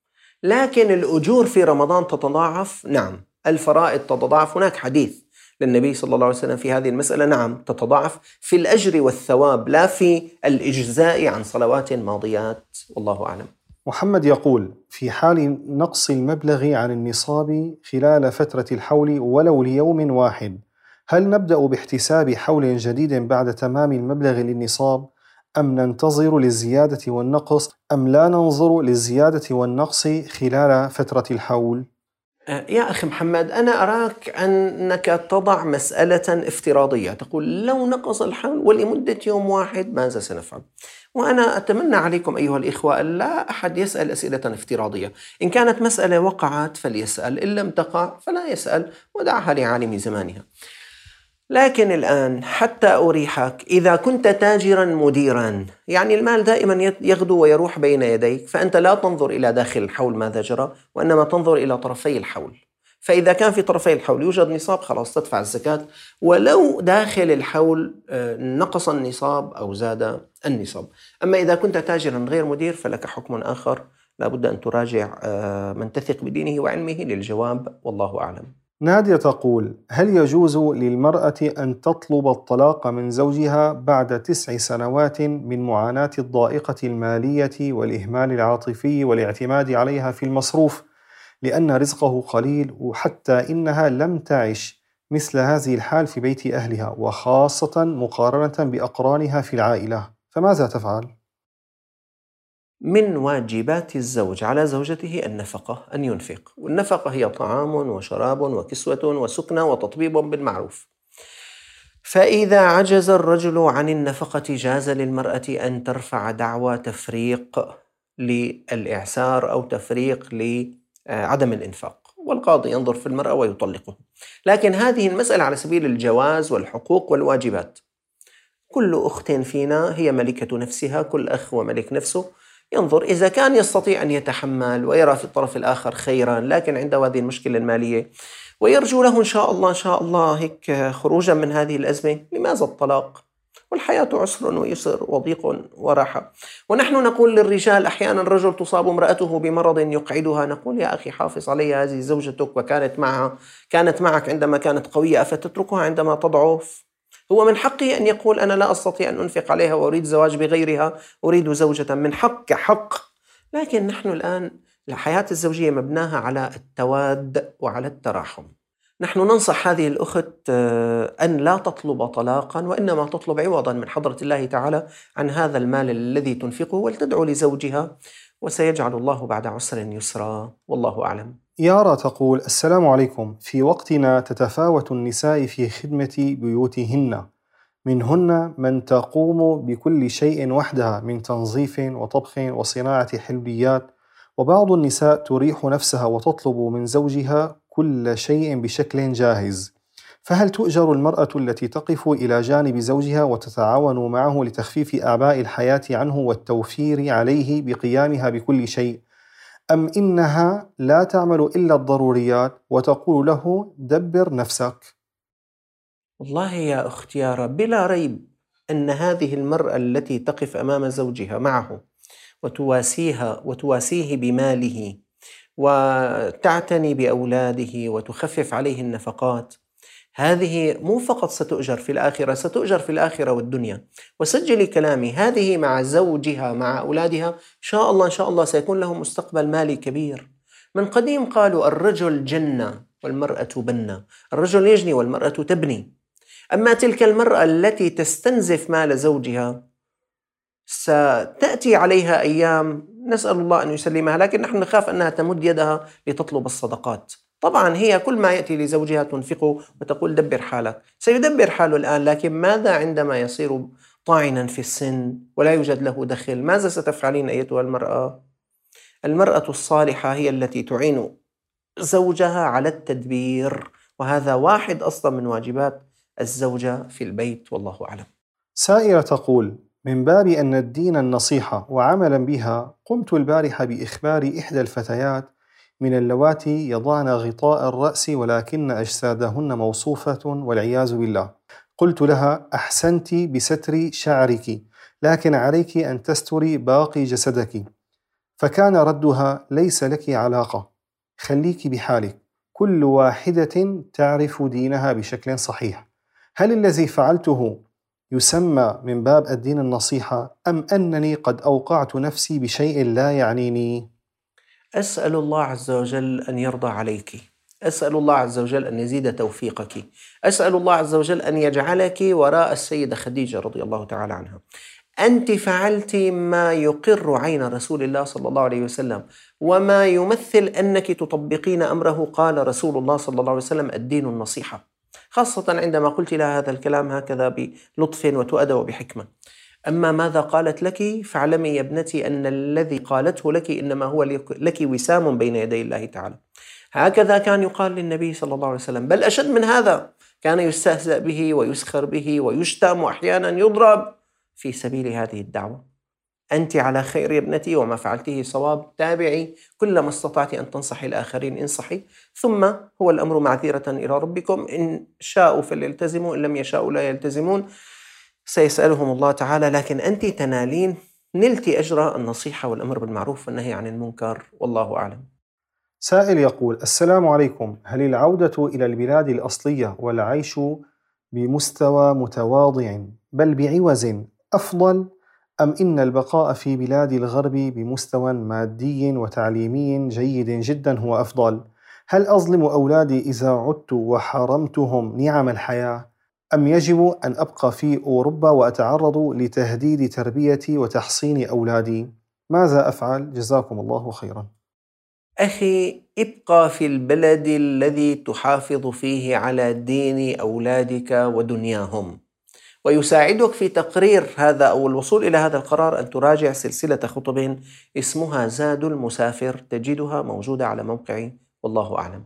لكن الأجور في رمضان تتضاعف. نعم، الفرائض تتضاعف، هناك حديث للنبي صلى الله عليه وسلم في هذه المسألة. نعم، تتضاعف في الأجر والثواب، لا في الإجزاء عن صلوات ماضيات، والله أعلم. محمد يقول: في حال نقص المبلغ عن النصاب خلال فترة الحول ولو ليوم واحد، هل نبدأ باحتساب حول جديد بعد تمام المبلغ للنصاب، أم ننتظر للزيادة والنقص، أم لا ننظر للزيادة والنقص خلال فترة الحول؟ يا أخي محمد، أنا أراك أنك تضع مسألة افتراضية، تقول لو نقص الحول ولمدة يوم واحد ماذا سنفعل؟ وأنا أتمنى عليكم أيها الإخوة أن لا أحد يسأل أسئلة افتراضية. إن كانت مسألة وقعت فليسأل، إن لم تقع فلا يسأل ودعها لعالم زمانها. لكن الآن حتى أريحك، إذا كنت تاجرا مديرا، يعني المال دائما يغدو ويروح بين يديك، فأنت لا تنظر إلى داخل الحول ماذا جرى، وإنما تنظر إلى طرفي الحول. فإذا كان في طرفي الحول يوجد نصاب، خلاص تدفع الزكاة، ولو داخل الحول نقص النصاب أو زاد النصاب. أما إذا كنت تاجرا غير مدير فلك حكم آخر، لا بد أن تراجع من تثق بدينه وعلمه للجواب، والله أعلم. نادية تقول: هل يجوز للمرأة أن تطلب الطلاق من زوجها بعد تسع سنوات من معاناة الضائقة المالية والإهمال العاطفي والاعتماد عليها في المصروف، لأن رزقه قليل، وحتى إنها لم تعش مثل هذه الحال في بيت أهلها، وخاصة مقارنة بأقرانها في العائلة، فماذا تفعل؟ من واجبات الزوج على زوجته النفقة، أن ينفق، والنفقة هي طعام وشراب وكسوة وسكنة وتطبيب بالمعروف. فإذا عجز الرجل عن النفقة جاز للمرأة أن ترفع دعوى تفريق للإعسار أو تفريق لعدم الإنفاق، والقاضي ينظر في المرأة ويطلقه. لكن هذه المسألة على سبيل الجواز والحقوق والواجبات. كل أخت فينا هي ملكة نفسها، كل أخ وملك نفسه، ينظر إذا كان يستطيع أن يتحمل ويرى في الطرف الآخر خيرا، لكن عنده هذه المشكلة المالية ويرجو له إن شاء الله إن شاء الله هيك خروجا من هذه الأزمة، لماذا الطلاق؟ والحياة عسر ويسر وضيق وراحة. ونحن نقول للرجال أحيانا الرجل تصاب امرأته بمرض يقعدها، نقول يا أخي حافظ عليها، هذه زوجتك وكانت معها كانت معك عندما كانت قوية، أفتتركها عندما تضعف؟ هو من حقه أن يقول أنا لا أستطيع أن أنفق عليها وأريد زواج بغيرها، أريد زوجة، من حق حق. لكن نحن الآن الحياة الزوجية مبناها على التواد وعلى التراحم. نحن ننصح هذه الأخت أن لا تطلب طلاقا، وإنما تطلب عوضا من حضرة الله تعالى عن هذا المال الذي تنفقه، ولتدعو لزوجها، وسيجعل الله بعد عسر يسرا، والله أعلم. يارا تقول: السلام عليكم، في وقتنا تتفاوت النساء في خدمة بيوتهن، منهن من تقوم بكل شيء وحدها من تنظيف وطبخ وصناعة حلويات، وبعض النساء تريح نفسها وتطلب من زوجها كل شيء بشكل جاهز، فهل تؤجر المرأة التي تقف إلى جانب زوجها وتتعاون معه لتخفيف أعباء الحياة عنه والتوفير عليه بقيامها بكل شيء، أم إنها لا تعمل إلا الضروريات وتقول له دبر نفسك؟ والله يا أختي يارا، بلا ريب أن هذه المرأة التي تقف أمام زوجها معه وتواسيها وتواسيه بماله وتعتني بأولاده وتخفف عليه النفقات، هذه مو فقط ستؤجر في الآخرة، ستؤجر في الآخرة والدنيا. وسجلي كلامي، هذه مع زوجها مع أولادها إن شاء الله إن شاء الله سيكون لهم مستقبل مالي كبير. من قديم قالوا الرجل جنة والمرأة بنة، الرجل يجني والمرأة تبني. أما تلك المرأة التي تستنزف مال زوجها ستأتي عليها أيام نسأل الله أن يسلمها، لكن نحن نخاف أنها تمد يدها لتطلب الصدقات. طبعا هي كل ما يأتي لزوجها تنفقه وتقول دبر حالك، سيدبر حاله الآن، لكن ماذا عندما يصير طاعنا في السن ولا يوجد له دخل؟ ماذا ستفعلين أيتها المرأة؟ المرأة الصالحة هي التي تعين زوجها على التدبير، وهذا واحد أصلا من واجبات الزوجة في البيت، والله أعلم. سائلة تقول: من باب أن الدين النصيحة وعملا بها، قمت البارحة بإخبار إحدى الفتيات من اللواتي يضعن غطاء الرأس ولكن أجسادهن موصوفة والعياذ بالله. قلت لها: أحسنت بستر شعرك، لكن عليك أن تستري باقي جسدك. فكان ردها: ليس لك علاقة، خليك بحالك، كل واحدة تعرف دينها بشكل صحيح. هل الذي فعلته يسمى من باب الدين النصيحة، أم أنني قد أوقعت نفسي بشيء لا يعنيني؟ أسأل الله عز وجل أن يرضى عليك، أسأل الله عز وجل أن يزيد توفيقك، أسأل الله عز وجل أن يجعلك وراء السيدة خديجة رضي الله تعالى عنها. أنت فعلت ما يقر عين رسول الله صلى الله عليه وسلم، وما يمثل أنك تطبقين أمره. قال رسول الله صلى الله عليه وسلم: الدين النصيحة، خاصة عندما قلت لها هذا الكلام هكذا بلطف وتؤدى وبحكمة. أما ماذا قالت لك فاعلمي يا ابنتي أن الذي قالته لك إنما هو لك وسام بين يدي الله تعالى. هكذا كان يقال للنبي صلى الله عليه وسلم، بل أشد من هذا، كان يستهزأ به ويسخر به ويشتم وأحيانا يضرب في سبيل هذه الدعوة. أنت على خير يا ابنتي، وما فعلته صواب. تابعي كلما استطعت أن تنصحي الآخرين انصحي، ثم هو الأمر معذرة إلى ربكم، إن شاءوا فليلتزموا، إن لم يشاءوا لا يلتزمون، سيسألهم الله تعالى. لكن أنت تنالين، نلت أجر النصيحة والأمر بالمعروف والنهي عن المنكر، والله أعلم. سائل يقول: السلام عليكم، هل العودة إلى البلاد الأصلية والعيش بمستوى متواضع بل بعوز أفضل، أم إن البقاء في بلاد الغرب بمستوى مادي وتعليمي جيد جدا هو أفضل؟ هل أظلم أولادي إذا عدت وحرمتهم نعم الحياة، أم يجب أن أبقى في أوروبا وأتعرض لتهديد تربيتي وتحصين أولادي؟ ماذا أفعل؟ جزاكم الله خيرا. أخي، ابقى في البلد الذي تحافظ فيه على دين أولادك ودنياهم، ويساعدك في تقرير هذا أو الوصول إلى هذا القرار أن تراجع سلسلة خطب اسمها زاد المسافر، تجدها موجودة على موقعي، والله أعلم.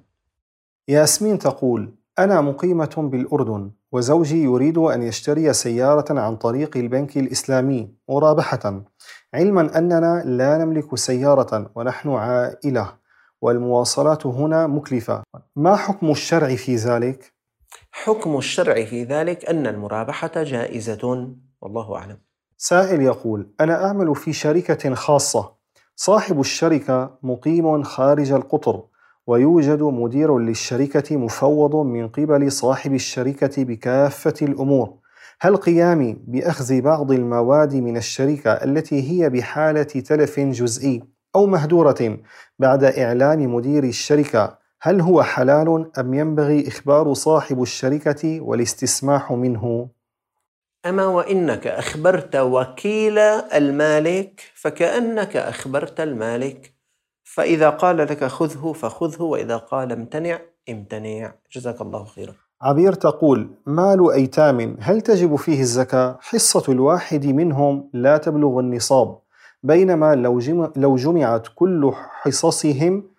ياسمين تقول: أنا مقيمة بالأردن، وزوجي يريد أن يشتري سيارة عن طريق البنك الإسلامي مرابحة، علما أننا لا نملك سيارة ونحن عائلة، والمواصلات هنا مكلفة. ما حكم الشرع في ذلك؟ حكم الشرع في ذلك أن المرابحة جائزة، والله أعلم. سائل يقول: أنا أعمل في شركة خاصة، صاحب الشركة مقيم خارج القطر، ويوجد مدير للشركة مفوض من قبل صاحب الشركة بكافة الأمور. هل قيامي بأخذ بعض المواد من الشركة التي هي بحالة تلف جزئي أو مهدورة بعد إعلام مدير الشركة، هل هو حلال، أم ينبغي إخبار صاحب الشركة والاستسماح منه؟ أما وإنك أخبرت وكيل المالك فكأنك أخبرت المالك، فإذا قال لك خذه فخذه، وإذا قال امتنع امتنع، جزاك الله خيرا. عبير تقول: مال أيتام هل تجب فيه الزكاة؟ حصة الواحد منهم لا تبلغ النصاب، بينما لو جمع لو جمعت كل حصصهم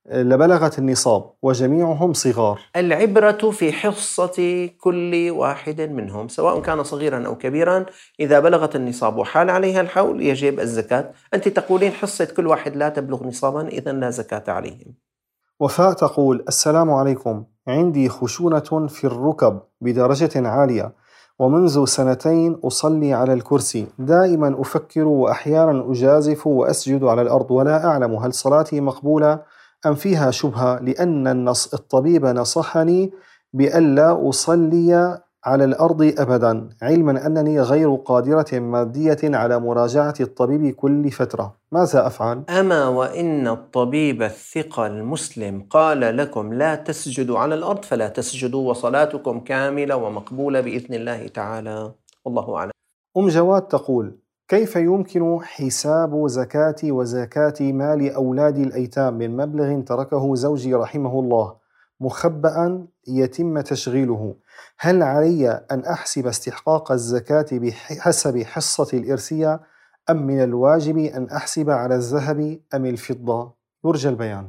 لبلغت النصاب وجميعهم صغار. العبرة في حصة كل واحد منهم سواء كان صغيرا أو كبيرا، إذا بلغت النصاب وحال عليها الحول يجب الزكاة. أنت تقولين حصة كل واحد لا تبلغ نصابا، إذن لا زكاة عليهم. وفاء تقول: السلام عليكم، عندي خشونة في الركب بدرجة عالية، ومنذ سنتين أصلي على الكرسي، دائما أفكر وأحيانا أجازف وأسجد على الأرض، ولا أعلم هل صلاتي مقبولة أم فيها شبهة، لأن النص الطبيب نصحني بألا أصلي على الأرض أبدا، علما أنني غير قادرة مادية على مراجعة الطبيب كل فترة، ماذا أفعل؟ أما وإن الطبيب الثقة المسلم قال لكم لا تسجدوا على الأرض فلا تسجدوا، وصلاتكم كاملة ومقبولة بإذن الله تعالى، والله أعلم. أم جواد تقول: كيف يمكن حساب زكاتي وزكاة مال أولادي الأيتام من مبلغ تركه زوجي رحمه الله مخبأ يتم تشغيله؟ هل علي أن أحسب استحقاق الزكاة بحسب حصة الإرثية، أم من الواجب أن أحسب على الذهب أم الفضة؟ يرجى البيان.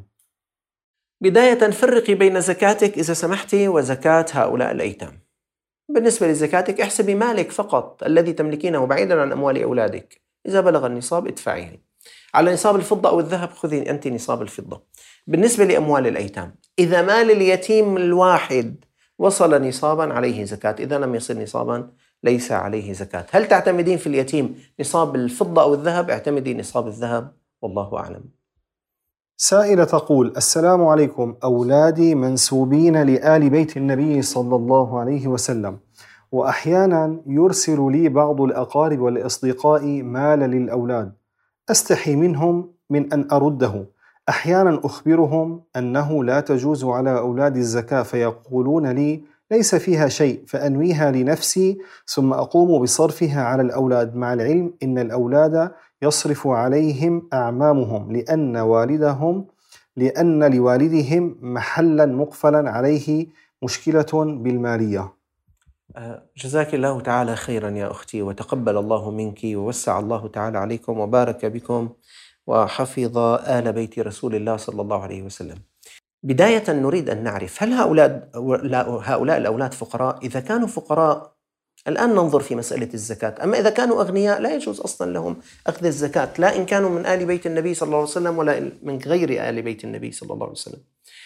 بداية فرقي بين زكاتك إذا سمحت وزكاة هؤلاء الأيتام. بالنسبة لزكاتك احسبي مالك فقط الذي تملكينه بعيدا عن أموال أولادك، إذا بلغ النصاب ادفعيه. على نصاب الفضة أو الذهب خذي أنت نصاب الفضة. بالنسبة لأموال الأيتام، إذا مال اليتيم الواحد وصل نصابا عليه زكاة، إذا لم يصل نصابا ليس عليه زكاة. هل تعتمدين في اليتيم نصاب الفضة أو الذهب؟ اعتمدي نصاب الذهب، والله أعلم. سائلة تقول: السلام عليكم، أولادي منسوبين لآل بيت النبي صلى الله عليه وسلم، وأحيانا يرسل لي بعض الأقارب والأصدقاء مال للأولاد، أستحي منهم من أن أرده. أحيانا أخبرهم أنه لا تجوز على أولاد الزكاة، فيقولون لي ليس فيها شيء، فأنويها لنفسي ثم أقوم بصرفها على الأولاد، مع العلم إن الأولاد يصرف عليهم أعمامهم لأن والدهم لأن لوالدهم محلا مقفلا عليه مشكلة بالمالية. جزاك الله تعالى خيرا يا أختي، وتقبل الله منك، ووسع الله تعالى عليكم وبارك بكم وحفظ آل بيت رسول الله صلى الله عليه وسلم. بداية نريد أن نعرف هل هؤلاء هؤلاء الأولاد فقراء؟ إذا كانوا فقراء الآن ننظر في مسألة الزكاة، أما إذا كانوا أغنياء لا يجوز أصلا لهم أخذ الزكاة، لا إن كانوا من آل بيت النبي صلى الله عليه وسلم ولا من غير آل بيت النبي صلى الله عليه وسلم.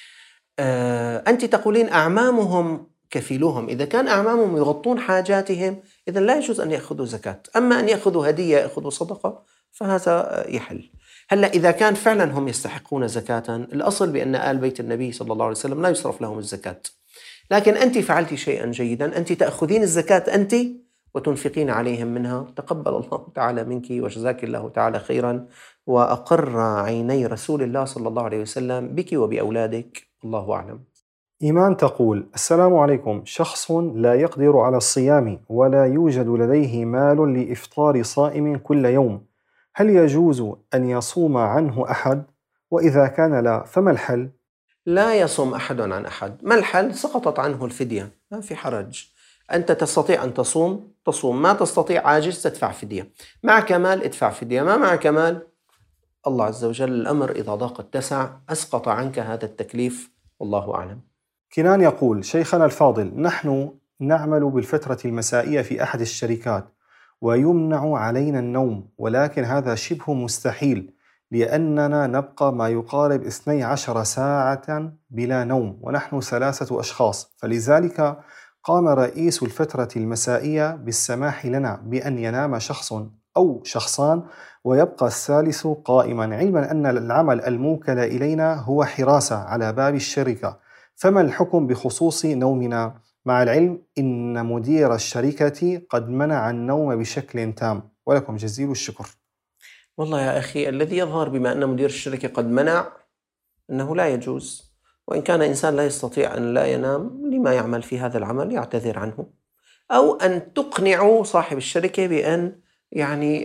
آه أنت تقولين أعمامهم كفيلوهم، إذا كان أعمامهم يغطون حاجاتهم إذا لا يجوز أن يأخذوا زكاة، أما أن يأخذوا هدية يأخذوا صدقة فهذا يحل. هلا إذا كان فعلا هم يستحقون زكاة، الأصل بأن آل بيت النبي صلى الله عليه وسلم لا يصرف لهم الزكاة، لكن أنت فعلت شيئا جيدا، أنت تأخذين الزكاة أنت وتنفقين عليهم منها، تقبل الله تعالى منك وجزاك الله تعالى خيرا، وأقر عيني رسول الله صلى الله عليه وسلم بك وبأولادك، الله أعلم. إيمان تقول: السلام عليكم، شخص لا يقدر على الصيام ولا يوجد لديه مال لإفطار صائم كل يوم، هل يجوز أن يصوم عنه أحد؟ وإذا كان لا فما الحل؟ لا يصوم أحد عن أحد، ما الحل؟ سقطت عنه الفدية، ما في حرج. أنت تستطيع أن تصوم تصوم، ما تستطيع عاجز تدفع فدية، معك مال ادفع فدية، ما معك مال الله عز وجل الأمر إذا ضاق اتسع، أسقط عنك هذا التكليف، والله أعلم. كنان يقول: شيخنا الفاضل، نحن نعمل بالفترة المسائية في أحد الشركات ويمنع علينا النوم، ولكن هذا شبه مستحيل لأننا نبقى ما يقارب اثنتي عشرة ساعة بلا نوم ونحن ثلاثة أشخاص، فلذلك قام رئيس الفترة المسائية بالسماح لنا بأن ينام شخص أو شخصان ويبقى الثالث قائما، علما أن العمل الموكل إلينا هو حراسة على باب الشركة، فما الحكم بخصوص نومنا؟ مع العلم إن مدير الشركة قد منع النوم بشكل تام، ولكم جزيل الشكر. والله يا أخي الذي يظهر بما أن مدير الشركة قد منع أنه لا يجوز، وإن كان إنسان لا يستطيع أن لا ينام لما يعمل في هذا العمل يعتذر عنه، أو أن تقنعوا صاحب الشركة بأن يعني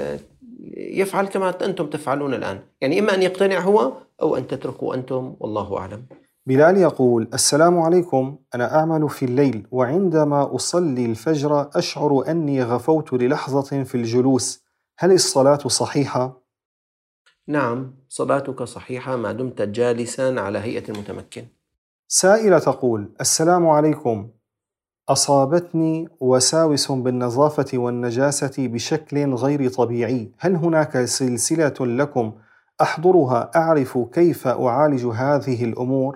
يفعل كما أنتم تفعلون الآن، يعني إما أن يقتنع هو أو أن تتركوا أنتم، والله أعلم. بلال يقول: السلام عليكم، أنا أعمل في الليل وعندما أصلي الفجر أشعر أني غفوت للحظة في الجلوس، هل الصلاة صحيحة؟ نعم، صلاتك صحيحة ما دمت جالسا على هيئة المتمكن. سائلة تقول: السلام عليكم، أصابتني وساوس بالنظافة والنجاسة بشكل غير طبيعي، هل هناك سلسلة لكم أحضرها أعرف كيف أعالج هذه الأمور؟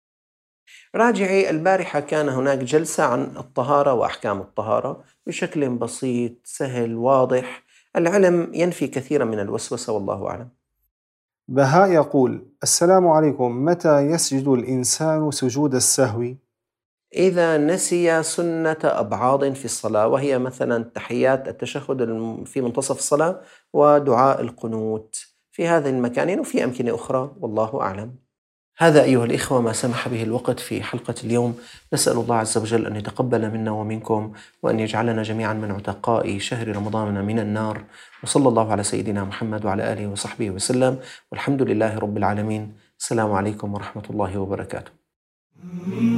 راجعي، البارحة كان هناك جلسة عن الطهارة وأحكام الطهارة بشكل بسيط سهل واضح، العلم ينفي كثيرا من الوسوسة، والله أعلم. بهاء يقول: السلام عليكم، متى يسجد الإنسان سجود السهو؟ إذا نسي سنة أبعاض في الصلاة، وهي مثلا تحيات التشهد الم- في منتصف الصلاة ودعاء القنوت، في هذه المكانين وفي أمكنة أخرى، والله أعلم. هذا أيها الإخوة ما سمح به الوقت في حلقة اليوم. نسأل الله عز وجل أن يتقبل منا ومنكم، وأن يجعلنا جميعا من عتقاء شهر رمضان من النار. وصلى الله على سيدنا محمد وعلى آله وصحبه وسلم، والحمد لله رب العالمين. السلام عليكم ورحمة الله وبركاته.